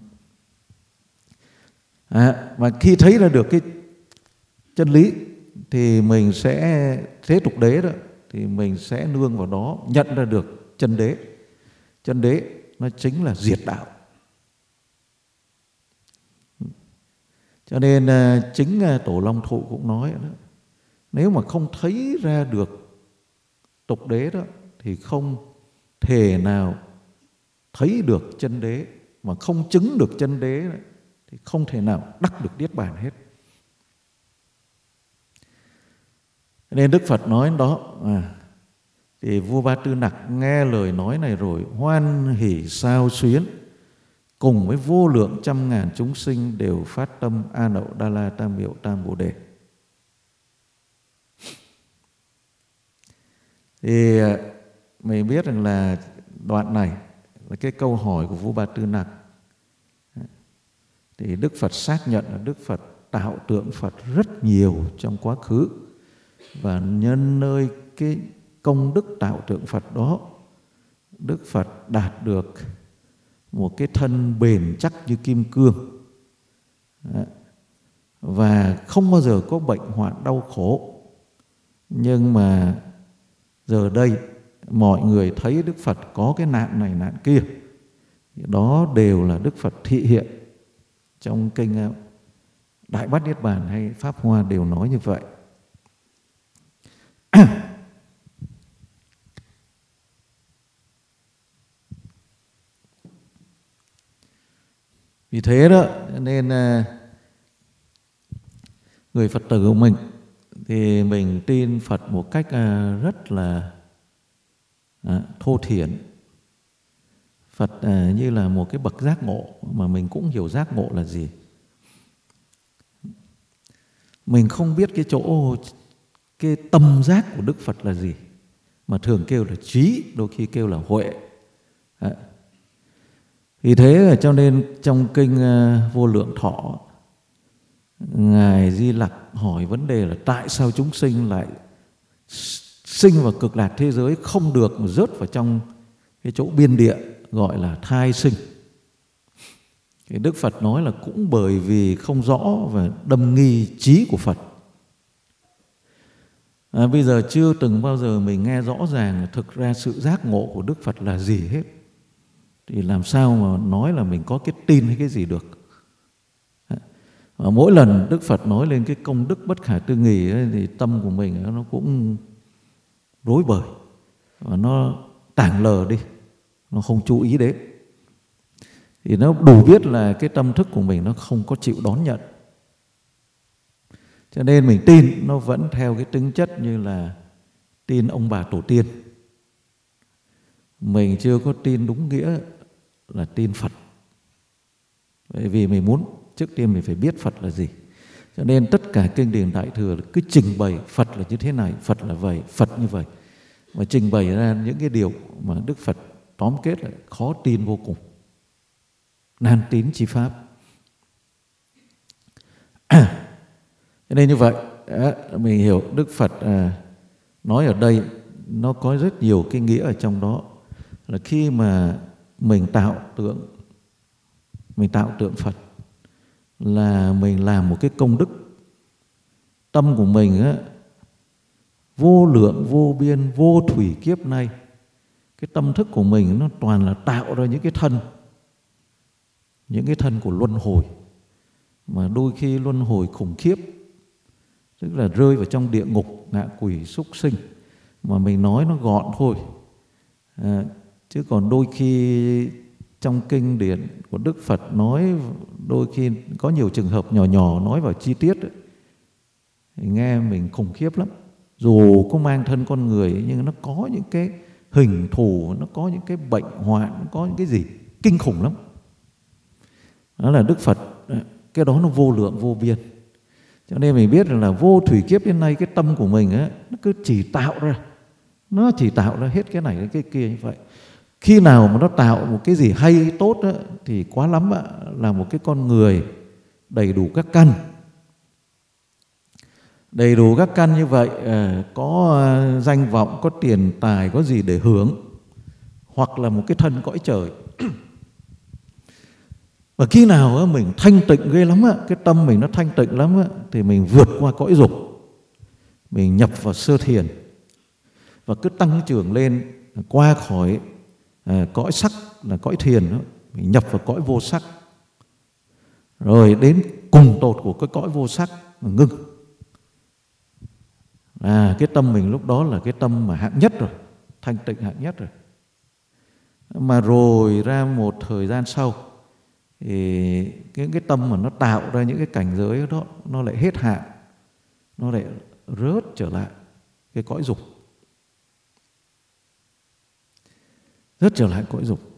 Mà khi thấy ra được cái chân lý thì mình sẽ thế tục đế đó, thì mình sẽ nương vào đó nhận ra được chân đế. Chân đế nó chính là diệt đạo. Cho nên chính Tổ Long Thụ cũng nói đó, nếu mà không thấy ra được tục đế đó thì không thể nào thấy được chân đế, mà không chứng được chân đế đó, thì không thể nào đắc được Niết Bàn hết. Nên Đức Phật nói đó, thì vua Ba Tư Nặc nghe lời nói này rồi hoan hỷ sao xuyến, cùng với vô lượng trăm ngàn chúng sinh đều phát tâm A Nậu Đa La Tam Miệu Tam Bồ Đề. Thì mình biết rằng là đoạn này là cái câu hỏi của vua Ba Tư Nặc. Thì Đức Phật xác nhận là Đức Phật tạo tượng Phật rất nhiều trong quá khứ, và nhân nơi cái công đức tạo tượng Phật đó, Đức Phật đạt được một cái thân bền chắc như kim cương, và không bao giờ có bệnh hoạn đau khổ. Nhưng mà giờ đây mọi người thấy Đức Phật có cái nạn này nạn kia, đó đều là Đức Phật thị hiện. Trong kinh Đại Bát Niết Bàn hay Pháp Hoa đều nói như vậy. Vì thế đó nên người Phật tử của mình thì mình tin Phật một cách rất là thô thiển. Phật như là một cái bậc giác ngộ, mà mình cũng hiểu giác ngộ là gì. Mình không biết cái tâm giác của Đức Phật là gì, mà thường kêu là trí, đôi khi kêu là huệ. Vì thế cho nên trong kinh Vô Lượng Thọ, Ngài Di Lặc hỏi vấn đề là tại sao chúng sinh lại sinh vào cực lạc thế giới, không được mà rớt vào trong cái chỗ biên địa gọi là thai sinh. Thì Đức Phật nói là cũng bởi vì không rõ và đâm nghi trí của Phật. Bây giờ chưa từng bao giờ mình nghe rõ ràng là thực ra sự giác ngộ của Đức Phật là gì hết. Thì làm sao mà nói là mình có cái tin hay cái gì được. Và mỗi lần Đức Phật nói lên cái công đức bất khả tư nghì ấy, thì tâm của mình nó cũng rối bời và nó tảng lờ đi, nó không chú ý đến. Thì nó đủ biết là cái tâm thức của mình nó không có chịu đón nhận. Cho nên mình tin nó vẫn theo cái tính chất như là tin ông bà tổ tiên. Mình chưa có tin đúng nghĩa là tin Phật. Bởi vì mình muốn trước tiên mình phải biết Phật là gì. Cho nên tất cả kinh điển Đại Thừa cứ trình bày Phật là như thế này, Phật là vậy, Phật như vậy, và trình bày ra những cái điều mà Đức Phật tóm kết lại khó tin vô cùng, nan tín chi pháp. Cho nên như vậy mình hiểu Đức Phật nói ở đây nó có rất nhiều cái nghĩa ở trong đó, là khi mà mình tạo tượng Phật là mình làm một cái công đức. Tâm của mình vô lượng vô biên vô thủy kiếp nay, cái tâm thức của mình nó toàn là tạo ra những cái thân của luân hồi, mà đôi khi luân hồi khủng khiếp, tức là rơi vào trong địa ngục, ngạ quỷ, súc sinh, mà mình nói nó gọn thôi. Chứ còn đôi khi trong kinh điển của Đức Phật nói, đôi khi có nhiều trường hợp nhỏ nhỏ nói vào chi tiết ấy, thì nghe mình khủng khiếp lắm. Dù có mang thân con người nhưng nó có những cái hình thù, nó có những cái bệnh hoạn, nó có những cái gì kinh khủng lắm. Đó là Đức Phật, cái đó nó vô lượng vô biên. Cho nên mình biết là vô thủy kiếp đến nay cái tâm của mình nó cứ chỉ tạo ra hết cái này cái kia như vậy. Khi nào mà nó tạo một cái gì hay tốt thì quá lắm là một cái con người đầy đủ các căn. Đầy đủ các căn như vậy, có danh vọng, có tiền tài, có gì để hưởng, hoặc là một cái thân cõi trời. Và khi nào mình thanh tịnh ghê lắm, cái tâm mình nó thanh tịnh lắm, thì mình vượt qua cõi dục, mình nhập vào sơ thiền, và cứ tăng trưởng lên qua khỏi cõi sắc là cõi thiền đó, mình nhập vào cõi vô sắc, rồi đến cùng tột của cái cõi vô sắc mà ngưng. Cái tâm mình lúc đó là cái tâm mà hạng nhất rồi, thanh tịnh hạng nhất rồi. Mà rồi ra một thời gian sau thì cái tâm mà nó tạo ra những cái cảnh giới đó nó lại hết hạn, nó lại rớt trở lại cái cõi dục, rớt trở lại cõi dục.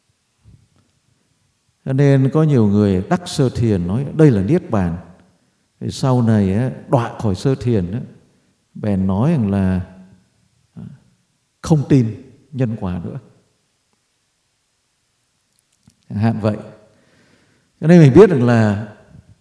Cho nên có nhiều người đắc sơ thiền nói đây là niết bàn, thì sau này đọa khỏi sơ thiền bèn nói rằng là không tin nhân quả nữa, chẳng hạn vậy. Cho nên mình biết rằng là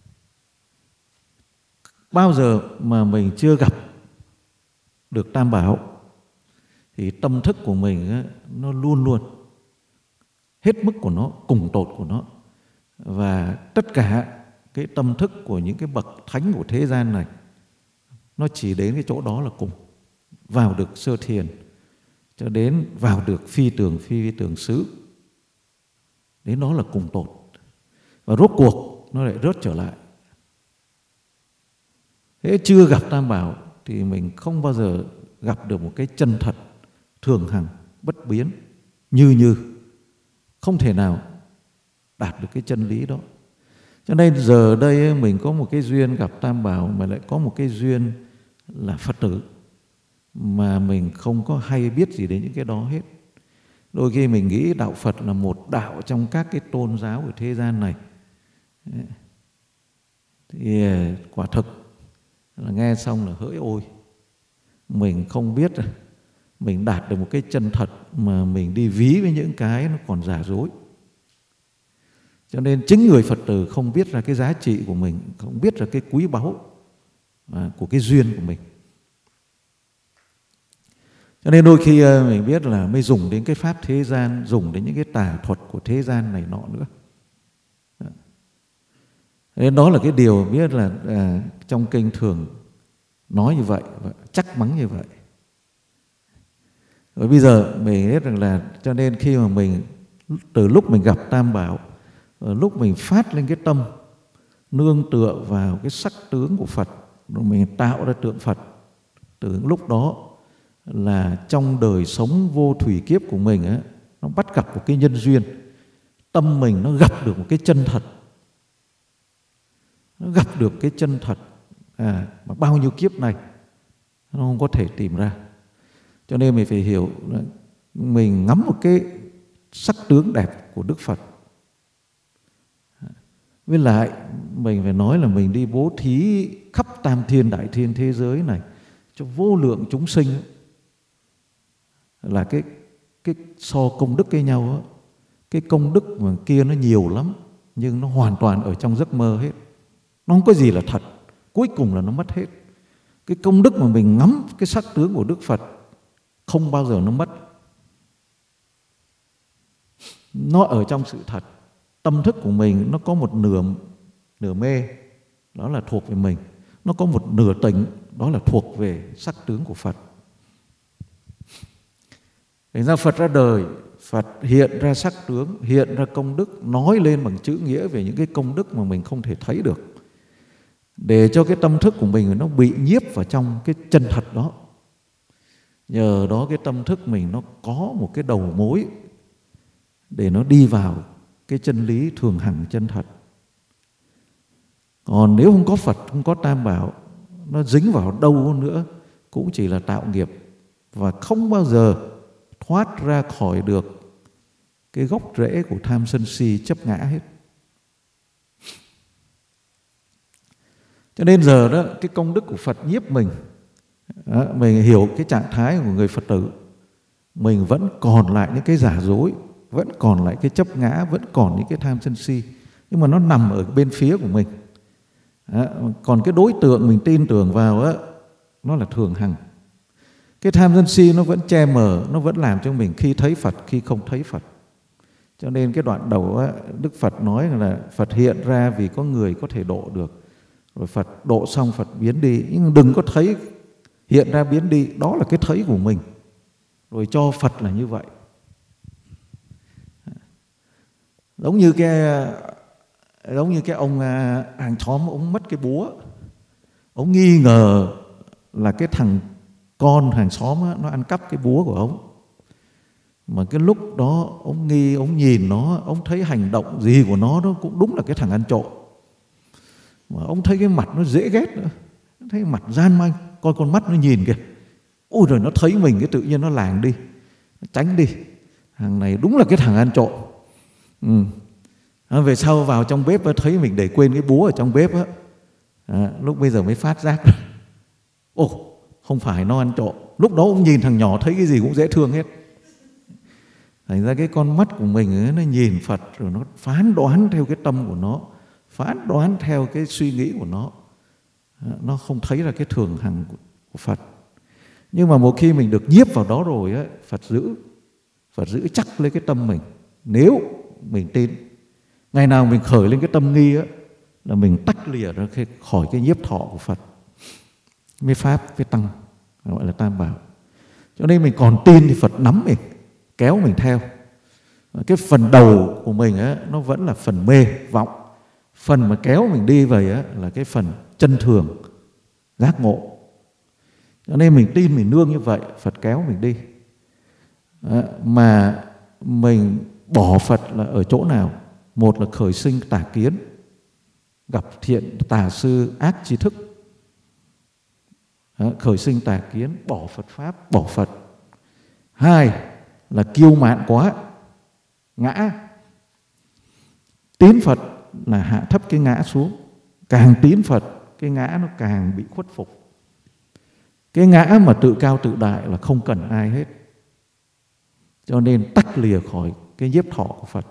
bao giờ mà mình chưa gặp được Tam Bảo thì tâm thức của mình nó luôn luôn hết mức của nó, cùng tột của nó. Và tất cả cái tâm thức của những cái bậc thánh của thế gian này nó chỉ đến cái chỗ đó là cùng. Vào được sơ thiền cho đến vào được phi tưởng xứ, đến đó là cùng tột. Và rốt cuộc nó lại rớt trở lại. Thế chưa gặp Tam Bảo thì mình không bao giờ gặp được một cái chân thật thường hằng bất biến, như không thể nào đạt được cái chân lý đó. Cho nên giờ đây mình có một cái duyên gặp Tam Bảo, mà lại có một cái duyên là Phật tử, mà mình không có hay biết gì đến những cái đó hết. Đôi khi mình nghĩ đạo Phật là một đạo trong các cái tôn giáo của thế gian này, thì quả thực là nghe xong là hỡi ôi, mình không biết mình đạt được một cái chân thật mà mình đi ví với những cái nó còn giả dối. Cho nên chính người Phật tử không biết ra cái giá trị của mình, không biết ra cái quý báu của cái duyên của mình. Cho nên đôi khi mình biết là mới dùng đến cái pháp thế gian, dùng đến những cái tà thuật của thế gian này nọ nữa. Nên đó là cái điều biết là trong kinh thường nói như vậy và chắc mắng như vậy. Rồi bây giờ mình biết rằng là cho nên khi mà mình từ lúc mình gặp Tam Bảo, lúc mình phát lên cái tâm nương tựa vào cái sắc tướng của Phật, rồi mình tạo ra tượng Phật, từ lúc đó là trong đời sống vô thủy kiếp của mình nó bắt gặp một cái nhân duyên, tâm mình nó gặp được một cái chân thật, nó gặp được cái chân thật mà bao nhiêu kiếp này nó không có thể tìm ra. Cho nên mình phải hiểu là mình ngắm một cái sắc tướng đẹp của Đức Phật, với lại mình phải nói là mình đi bố thí khắp tam thiên đại thiên thế giới này cho vô lượng chúng sinh, là cái so công đức với nhau đó. Cái công đức mà kia nó nhiều lắm, nhưng nó hoàn toàn ở trong giấc mơ hết. Nó không có gì là thật, cuối cùng là nó mất hết. Cái công đức mà mình ngắm cái sắc tướng của Đức Phật không bao giờ nó mất. Nó ở trong sự thật. Tâm thức của mình nó có một nửa mê, đó là thuộc về mình. Nó có một nửa tỉnh, đó là thuộc về sắc tướng của Phật. Thành ra Phật ra đời, Phật hiện ra sắc tướng, hiện ra công đức, nói lên bằng chữ nghĩa về những cái công đức mà mình không thể thấy được, để cho cái tâm thức của mình nó bị nhiếp vào trong cái chân thật đó. Nhờ đó cái tâm thức mình nó có một cái đầu mối để nó đi vào cái chân lý thường hằng chân thật. Còn nếu không có Phật, không có Tam Bảo, nó dính vào đâu nữa cũng chỉ là tạo nghiệp, và không bao giờ thoát ra khỏi được cái gốc rễ của tham sân si chấp ngã hết. Cho nên giờ đó cái công đức của Phật nhiếp mình, mình hiểu cái trạng thái của người Phật tử, mình vẫn còn lại những cái giả dối, vẫn còn lại cái chấp ngã, vẫn còn những cái tham sân si, nhưng mà nó nằm ở bên phía của mình. Còn cái đối tượng mình tin tưởng vào á, nó là thường hằng. Cái tham sân si nó vẫn che mờ, nó vẫn làm cho mình khi thấy Phật, khi không thấy Phật. Cho nên cái đoạn đầu á, Đức Phật nói là Phật hiện ra vì có người có thể độ được, rồi Phật độ xong Phật biến đi. Nhưng đừng có thấy hiện ra biến đi, đó là cái thấy của mình, rồi cho Phật là như vậy. Giống như cái ông hàng xóm, ông mất cái búa, ông nghi ngờ là cái thằng con hàng xóm á, nó ăn cắp cái búa của ông. Mà cái lúc đó ông nghi, ông nhìn nó, ông thấy hành động gì của nó cũng đúng là cái thằng ăn trộm. Mà ông thấy cái mặt nó dễ ghét nữa, thấy mặt gian manh, coi con mắt nó nhìn kìa. Ôi rồi nó thấy mình cái tự nhiên nó lảng đi, nó tránh đi. Thằng này đúng là cái thằng ăn trộm. Về sau vào trong bếp thấy mình để quên cái búa ở trong bếp á. Lúc bây giờ mới phát giác. Ồ, không phải nó ăn trộm. Lúc đó ông nhìn thằng nhỏ thấy cái gì cũng dễ thương hết. Thành ra cái con mắt của mình ấy, nó nhìn Phật rồi nó phán đoán theo cái tâm của nó, phán đoán theo cái suy nghĩ của nó không thấy ra cái thường hằng của Phật. Nhưng mà một khi mình được nhiếp vào đó rồi ấy, Phật giữ chắc lấy cái tâm mình. Nếu mình tin, ngày nào mình khởi lên cái tâm nghi ấy, là mình tách lìa ra khỏi cái nhiếp thọ của Phật, với Pháp, với Tăng, gọi là Tam Bảo. Cho nên mình còn tin thì Phật nắm mình, kéo mình theo. Cái phần đầu của mình ấy, nó vẫn là phần mê, vọng. Phần mà kéo mình đi về ấy, là cái phần chân thường, giác ngộ. Cho nên mình tin, mình nương như vậy, Phật kéo mình đi. Mà mình bỏ Phật là ở chỗ nào? Một là khởi sinh tà kiến, gặp thiện tà sư ác tri thức. Khởi sinh tà kiến, bỏ Phật Pháp, bỏ Phật. Hai là kiêu mạn quá, ngã. Tín Phật là hạ thấp cái ngã xuống. Càng tín Phật, cái ngã nó càng bị khuất phục. Cái ngã mà tự cao tự đại là không cần ai hết. Cho nên tách lìa khỏi cái nhiếp thọ của Phật.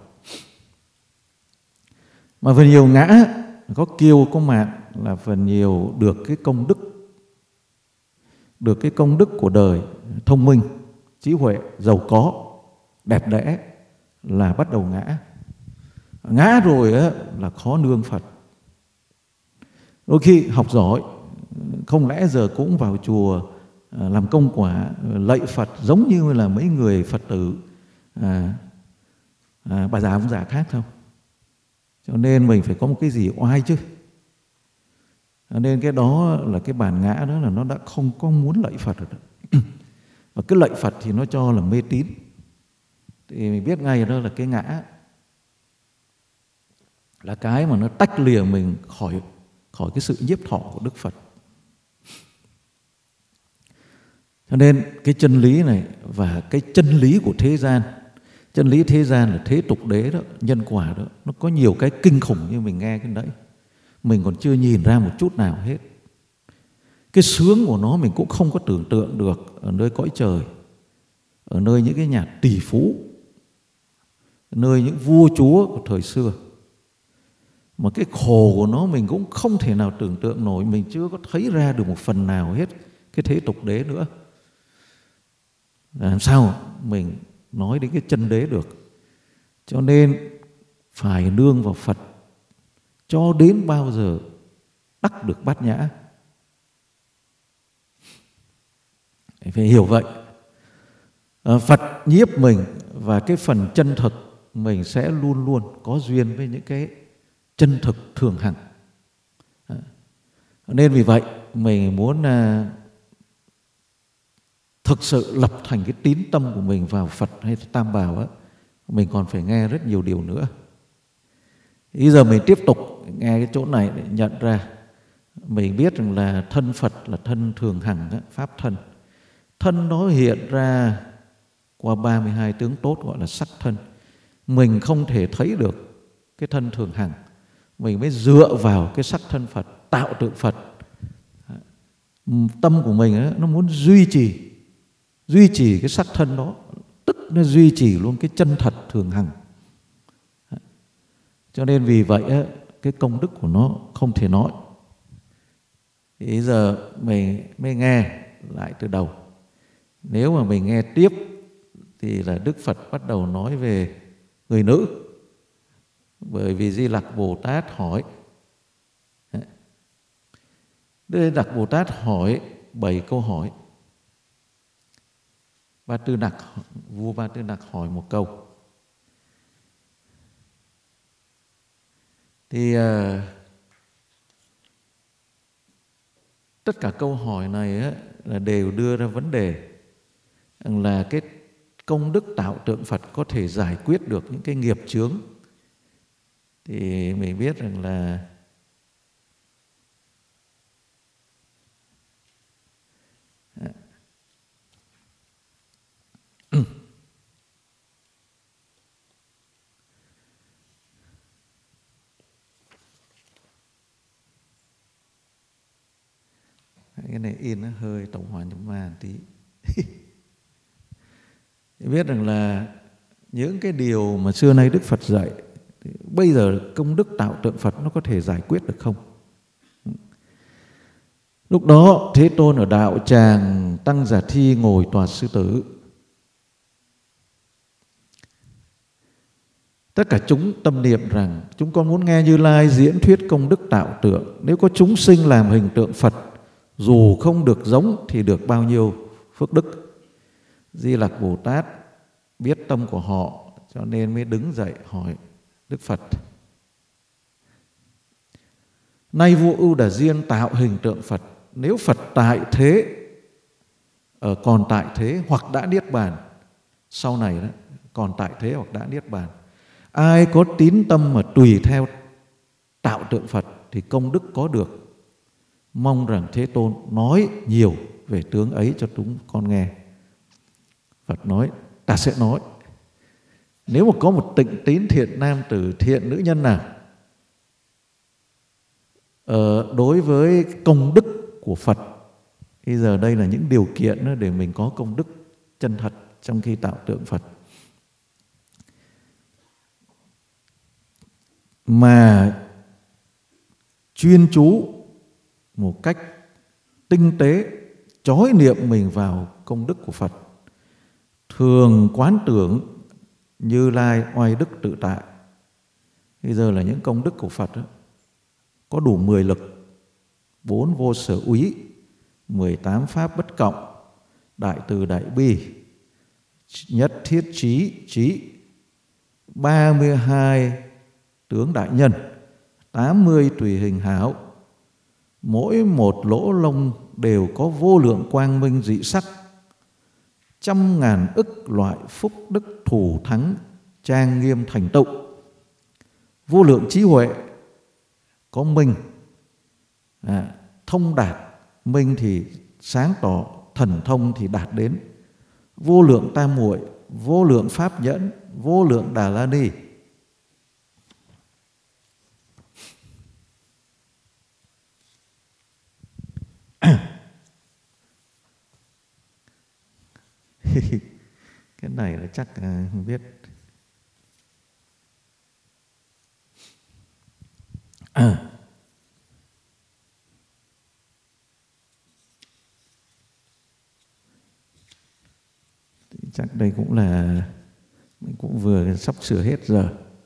Mà phần nhiều ngã, có kiêu có mạn, là phần nhiều được cái công đức. Được cái công đức của đời, thông minh, trí huệ, giàu có, đẹp đẽ, là bắt đầu ngã. Ngã rồi á, là khó nương Phật. Đôi khi học giỏi, không lẽ giờ cũng vào chùa làm công quả, lạy Phật giống như là mấy người Phật tử bà già ông già khác không? Cho nên mình phải có một cái gì oai chứ. Cho nên cái đó là cái bản ngã đó, là nó đã không có muốn lạy Phật rồi đó. Và cái lạy Phật thì nó cho là mê tín. Thì mình biết ngay đó là cái ngã, là cái mà nó tách lìa mình khỏi cái sự nhiếp thọ của Đức Phật. Cho nên cái chân lý này và cái chân lý của thế gian, chân lý thế gian là thế tục đế đó, nhân quả đó, nó có nhiều cái kinh khủng như mình nghe cái đấy. mình còn chưa nhìn ra một chút nào hết. Cái sướng của nó mình cũng không có tưởng tượng được ở nơi cõi trời, ở nơi những cái nhà tỷ phú, nơi những vua chúa của thời xưa. Mà cái khổ của nó mình cũng không thể nào tưởng tượng nổi, mình chưa có thấy ra được một phần nào hết cái thế tục đế nữa. Làm sao mình nói đến cái chân đế được? Cho nên phải nương vào Phật cho đến bao giờ đắc được bát nhã. Phải hiểu vậy. Phật nhiếp mình và cái phần chân thực mình sẽ luôn luôn có duyên với những cái chân thực thường hằng. Nên vì vậy mình muốn thực sự lập thành cái tín tâm của mình vào Phật hay Tam Bảo á, mình còn phải nghe rất nhiều điều nữa. Bây giờ mình tiếp tục nghe cái chỗ này để nhận ra mình biết rằng là thân Phật là thân thường hằng á, pháp thân. Thân nó hiện ra qua 32 tướng tốt gọi là sắc thân. Mình không thể thấy được cái thân thường hằng, mình mới dựa vào cái sắc thân Phật, tạo tượng Phật. Tâm của mình ấy, nó muốn duy trì cái sắc thân đó, tức nó duy trì luôn cái chân thật thường hằng. Cho nên vì vậy ấy, cái công đức của nó không thể nói. Thì bây giờ mình mới nghe lại từ đầu. Nếu mà mình nghe tiếp thì là Đức Phật bắt đầu nói về người nữ. Bởi vì Di Lặc Bồ Tát hỏi, Di Lặc Bồ Tát hỏi 7 câu hỏi. Vua Ba Tư Nặc hỏi một câu. Thì tất cả câu hỏi này á, là đều đưa ra vấn đề là cái công đức tạo tượng Phật có thể giải quyết được những cái nghiệp chướng. Thì mình biết rằng là cái này in nó hơi tổng hòa nhập ma một tí. Biết rằng là những cái điều mà xưa nay Đức Phật dạy, bây giờ công đức tạo tượng Phật nó có thể giải quyết được không? Lúc đó Thế Tôn ở đạo tràng Tăng Giả Thi ngồi tòa sư tử. Tất cả chúng tâm niệm rằng chúng con muốn nghe Như Lai diễn thuyết công đức tạo tượng. Nếu có chúng sinh làm hình tượng Phật, dù không được giống thì được bao nhiêu phước đức. Di Lặc Bồ Tát biết tâm của họ cho nên mới đứng dậy hỏi Đức Phật. Nay vua Ưu Đà Diên tạo hình tượng Phật. Nếu Phật tại thế, còn tại thế hoặc đã niết bàn, sau này đó, còn tại thế hoặc đã niết bàn, ai có tín tâm mà tùy theo tạo tượng Phật thì công đức có được. Mong rằng Thế Tôn nói nhiều về tướng ấy cho chúng con nghe. Phật nói, ta sẽ nói. Nếu mà có một tịnh tín thiện nam tử, thiện nữ nhân nào đối với công đức của Phật, bây giờ đây là những điều kiện để mình có công đức chân thật trong khi tạo tượng Phật, mà chuyên chú một cách tinh tế, chói niệm mình vào công đức của Phật, thường quán tưởng Như Lai oai đức tự tại. Bây giờ là những công đức của Phật đó, có đủ 10 lực, 4 vô sở úy, 18 pháp bất cộng, đại từ đại bi, nhất thiết trí, 32 tướng đại nhân, 80 tùy hình hảo. Mỗi một lỗ lông đều có vô lượng quang minh dị sắc, 100.000 ức loại phúc đức thù thắng trang nghiêm thành tựu. Vô lượng trí huệ có minh, thông đạt, minh thì sáng tỏ, thần thông thì đạt đến. Vô lượng tam muội, vô lượng pháp nhẫn, vô lượng đà la ni. Cái này là chắc không biết. Chắc đây cũng là mình cũng vừa sắp sửa hết giờ.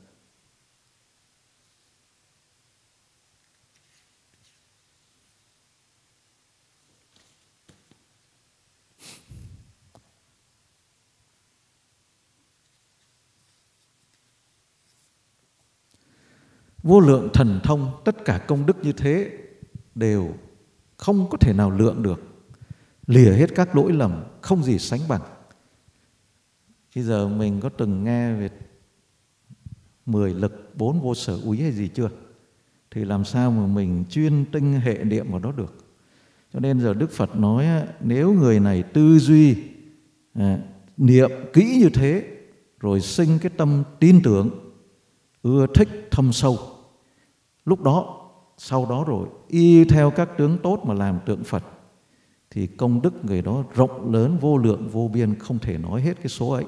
Vô lượng thần thông, tất cả công đức như thế đều không có thể nào lượng được, lìa hết các lỗi lầm, không gì sánh bằng. Bây giờ mình có từng nghe về 10 lực 4 vô sở úy hay gì chưa? Thì làm sao mà mình chuyên tinh hệ niệm vào đó được? Cho nên giờ Đức Phật nói nếu người này tư duy niệm kỹ như thế, rồi sinh cái tâm tin tưởng, ưa thích thâm sâu, lúc đó sau đó rồi y theo các tướng tốt mà làm tượng Phật, thì công đức người đó rộng lớn vô lượng vô biên, không thể nói hết cái số ấy.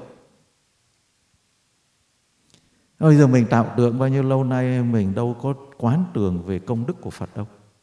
Bây giờ mình tạo tượng bao nhiêu lâu nay, mình đâu có quán tưởng về công đức của Phật đâu.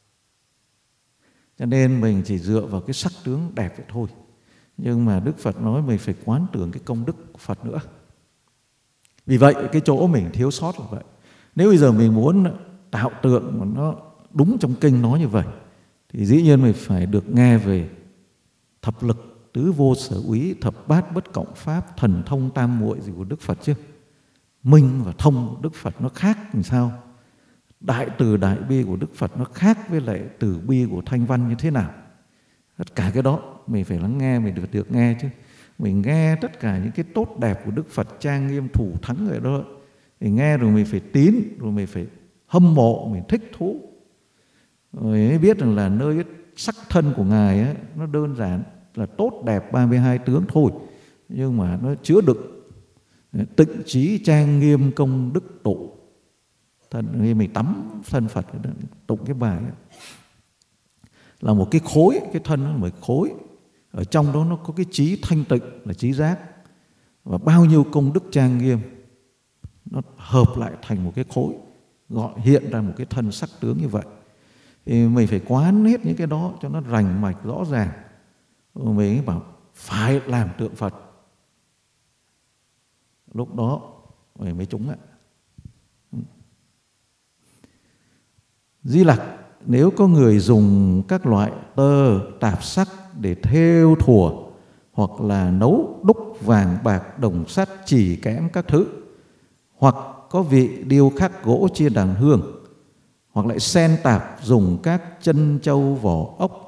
Cho nên mình chỉ dựa vào cái sắc tướng đẹp vậy thôi. Nhưng mà Đức Phật nói mình phải quán tưởng cái công đức của Phật nữa. Vì vậy cái chỗ mình thiếu sót là vậy. Nếu bây giờ mình muốn tạo tượng mà nó đúng trong kinh nói như vậy, thì dĩ nhiên mình phải được nghe về thập lực, tứ vô sở úy, thập bát bất cộng pháp, thần thông tam muội gì của Đức Phật chứ. Minh và thông của Đức Phật nó khác làm sao? Đại từ đại bi của Đức Phật nó khác với lại từ bi của Thanh Văn như thế nào? Tất cả cái đó mình phải lắng nghe, mình được nghe chứ. Mình nghe tất cả những cái tốt đẹp của Đức Phật trang nghiêm thủ thắng rồi đó, mình nghe rồi mình phải tín, rồi mình phải hâm mộ, mình thích thú, rồi mới biết rằng là nơi sắc thân của Ngài ấy, nó đơn giản là tốt đẹp 32 tướng thôi, nhưng mà nó chứa đựng tịnh trí trang nghiêm công đức tụ. Khi mình tắm thân Phật tụng cái bài ấy, là một cái khối, cái thân nó là một khối, ở trong đó nó có cái trí thanh tịnh là trí giác, và bao nhiêu công đức trang nghiêm nó hợp lại thành một cái khối, gọi hiện ra một cái thân sắc tướng như vậy. Thì mình phải quán hết những cái đó cho nó rành mạch rõ ràng, rồi mình bảo phải làm tượng Phật, lúc đó mình mới trúng ạ. Di Lặc, nếu có người dùng các loại tơ tạp sắc để thêu thùa, hoặc là nấu đúc vàng bạc đồng sắt chỉ kẽm các thứ, hoặc có vị điêu khắc gỗ chia đàn hương, hoặc lại sen tạp dùng các chân châu vỏ ốc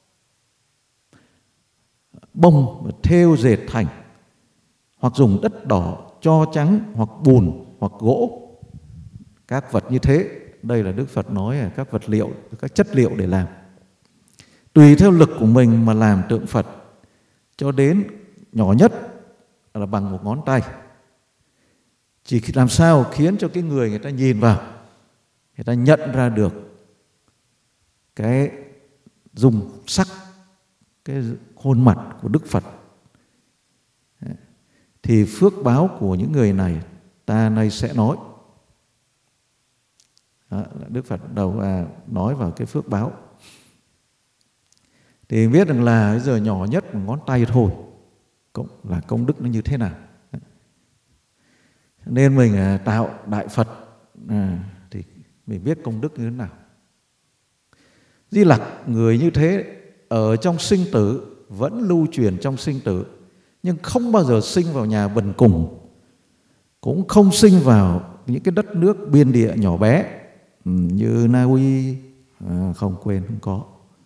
bông và thêu dệt thành, hoặc dùng đất đỏ cho trắng, hoặc bùn hoặc gỗ, các vật như thế. Đây là Đức Phật nói là các vật liệu, các chất liệu để làm. Tùy theo lực của mình mà làm tượng Phật, cho đến nhỏ nhất là bằng một ngón tay. Chỉ làm sao khiến cho cái người ta nhìn vào, người ta nhận ra được cái dùng sắc, cái khuôn mặt của Đức Phật, thì phước báo của những người này ta nay sẽ nói. Đó, Đức Phật đầu nói vào cái phước báo. Thì biết rằng là bây giờ nhỏ nhất một ngón tay thôi là công đức nó như thế nào. Nên mình tạo Đại Phật thì mình biết công đức như thế nào. Di Lặc, người như thế ở trong sinh tử vẫn lưu truyền trong sinh tử, nhưng không bao giờ sinh vào nhà bần cùng, cũng không sinh vào những cái đất nước biên địa nhỏ bé như Na Uy, không có.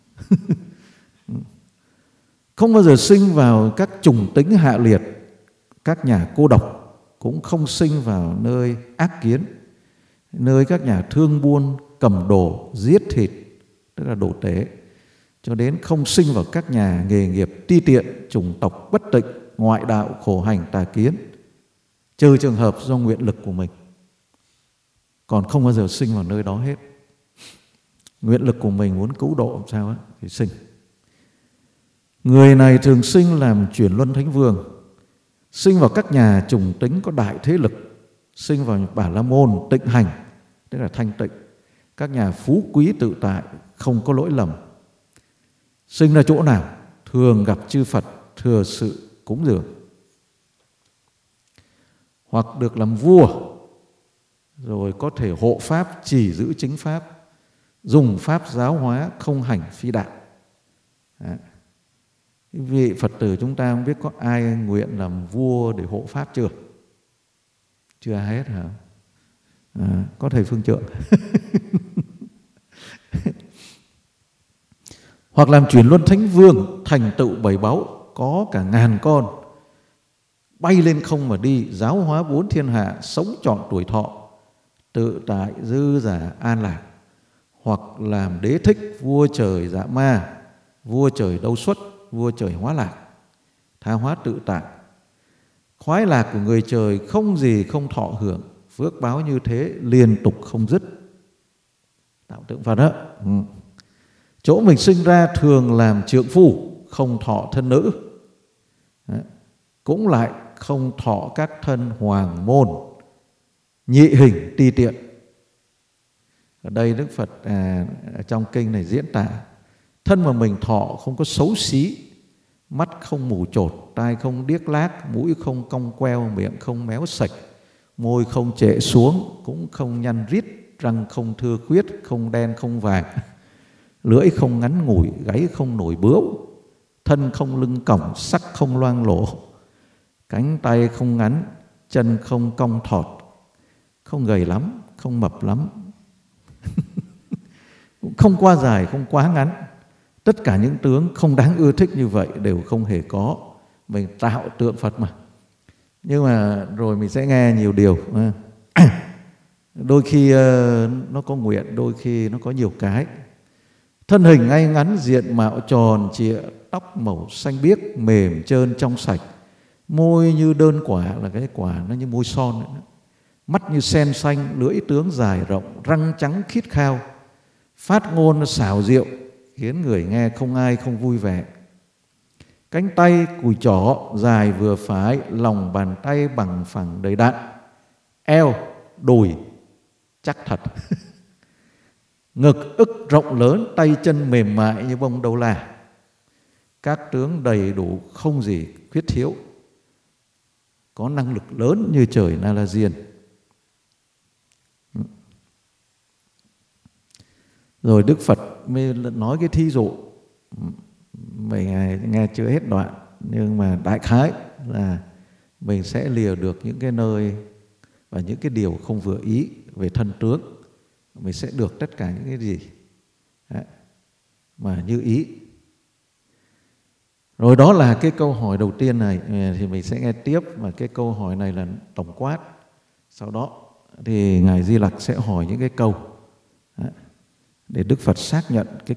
Không bao giờ sinh vào các chủng tính hạ liệt, các nhà cô độc, cũng không sinh vào nơi ác kiến, nơi các nhà thương buôn, cầm đồ, giết thịt, tức là đồ tế, cho đến không sinh vào các nhà nghề nghiệp ti tiện, chủng tộc bất tịnh, ngoại đạo, khổ hành, tà kiến, trừ trường hợp do nguyện lực của mình. Còn không bao giờ sinh vào nơi đó hết. Nguyện lực của mình muốn cứu độ làm sao thì sinh. Người này thường sinh làm chuyển luân thánh vương, sinh vào các nhà trùng tính có đại thế lực, sinh vào Bà La Môn tịnh hành, tức là thanh tịnh, các nhà phú quý tự tại, không có lỗi lầm. Sinh ra chỗ nào thường gặp chư Phật thừa sự cúng dường, hoặc được làm vua, rồi có thể hộ pháp, chỉ giữ chính pháp, dùng pháp giáo hóa, không hành phi đạo. Vị Phật tử chúng ta không biết có ai nguyện làm vua để hộ pháp chưa? Chưa hết hả? Có thầy Phương Trượng. Hoặc làm chuyển luân thánh vương, thành tựu bảy báu, có cả ngàn con, bay lên không mà đi, giáo hóa bốn thiên hạ, sống trọn tuổi thọ, tự tại dư giả an lạc. Hoặc làm đế thích, vua trời dạ ma, vua trời đâu xuất, vua trời hóa lạc, tha hóa tự tại. Khoái lạc của người trời không gì không thọ hưởng, phước báo như thế liên tục không dứt. Tạo tượng Phật đó. Chỗ mình sinh ra thường làm trượng phu, không thọ thân nữ. Cũng lại không thọ các thân hoàng môn, nhị hình ti tiện. Ở đây Đức Phật trong kinh này diễn tả thân mà mình thọ không có xấu xí, mắt không mù chột, tai không điếc lác, mũi không cong queo, miệng không méo sạch, môi không trệ xuống, cũng không nhăn rít, răng không thưa khuyết, không đen không vàng, lưỡi không ngắn ngủi, gáy không nổi bướu, thân không lưng còng, sắc không loang lổ, cánh tay không ngắn, chân không cong thọt, không gầy lắm, không mập lắm, không quá dài, không quá ngắn. Tất cả những tướng không đáng ưa thích như vậy đều không hề có. Mình tạo tượng Phật mà. Nhưng mà rồi mình sẽ nghe nhiều điều. Đôi khi nó có nguyện, đôi khi nó có nhiều cái. Thân hình ngay ngắn, diện mạo tròn trịa, tóc màu xanh biếc, mềm trơn trong sạch, môi như đơn quả, là cái quả nó như môi son ấy. Mắt như sen xanh, lưỡi tướng dài rộng, răng trắng khít khao, phát ngôn xảo diệu, khiến người nghe không ai không vui vẻ. Cánh tay cùi chỏ dài vừa phải, lòng bàn tay bằng phẳng đầy đặn, eo đùi chắc thật. Ngực ức rộng lớn, tay chân mềm mại như bông đâu là. Các tướng đầy đủ, không gì khuyết thiếu, có năng lực lớn như trời Na La Diên. Rồi Đức Phật mới nói cái thí dụ, mình nghe chưa hết đoạn, nhưng mà đại khái là mình sẽ lìa được những cái nơi và những cái điều không vừa ý về thân tướng. Mình sẽ được tất cả những cái gì mà như ý. Rồi đó là cái câu hỏi đầu tiên này, thì mình sẽ nghe tiếp. Và cái câu hỏi này là tổng quát. Sau đó thì Ngài Di Lặc sẽ hỏi những cái câu để Đức Phật xác nhận cái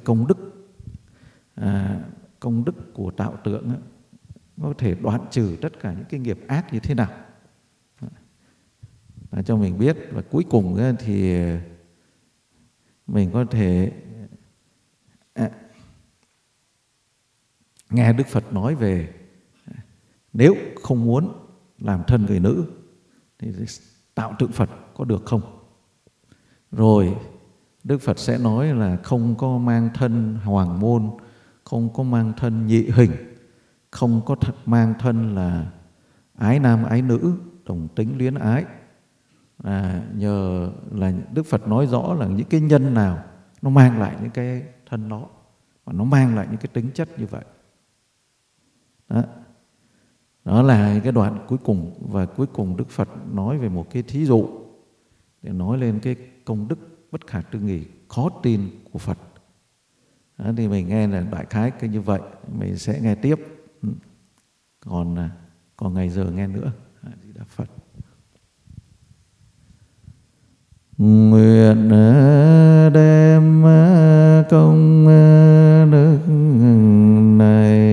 công đức của tạo tượng có thể đoạn trừ tất cả những cái nghiệp ác như thế nào, cho mình biết. Và cuối cùng thì mình có thể nghe Đức Phật nói về nếu không muốn làm thân người nữ thì tạo tượng Phật có được không. Rồi Đức Phật sẽ nói là không có mang thân hoàng môn, không có mang thân nhị hình, không có mang thân là ái nam ái nữ, đồng tính luyến ái. Nhờ là Đức Phật nói rõ là những cái nhân nào nó mang lại những cái thân đó, và nó mang lại những cái tính chất như vậy. Đó là cái đoạn cuối cùng. Và cuối cùng Đức Phật nói về một cái thí dụ để nói lên cái công đức bất khả tư nghị, khó tin của Phật. Thì mình nghe là đại khái cái như vậy, mình sẽ nghe tiếp. Còn ngày giờ nghe nữa. Di Đà Phật. Nguyện đem công đức này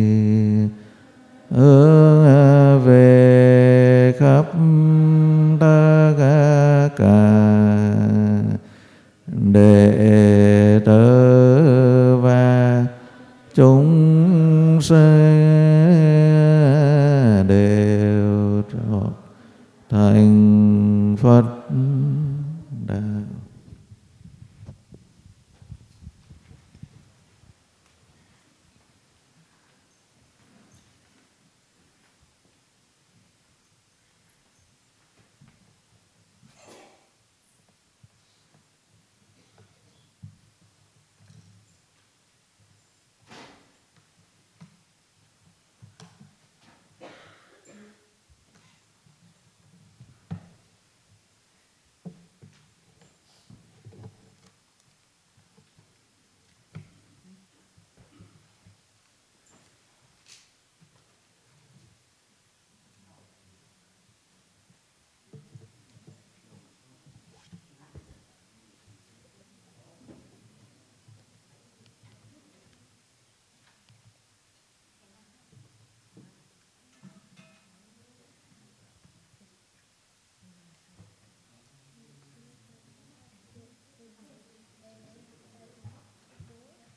hướng về khắp tất cả đệ tử và chúng sinh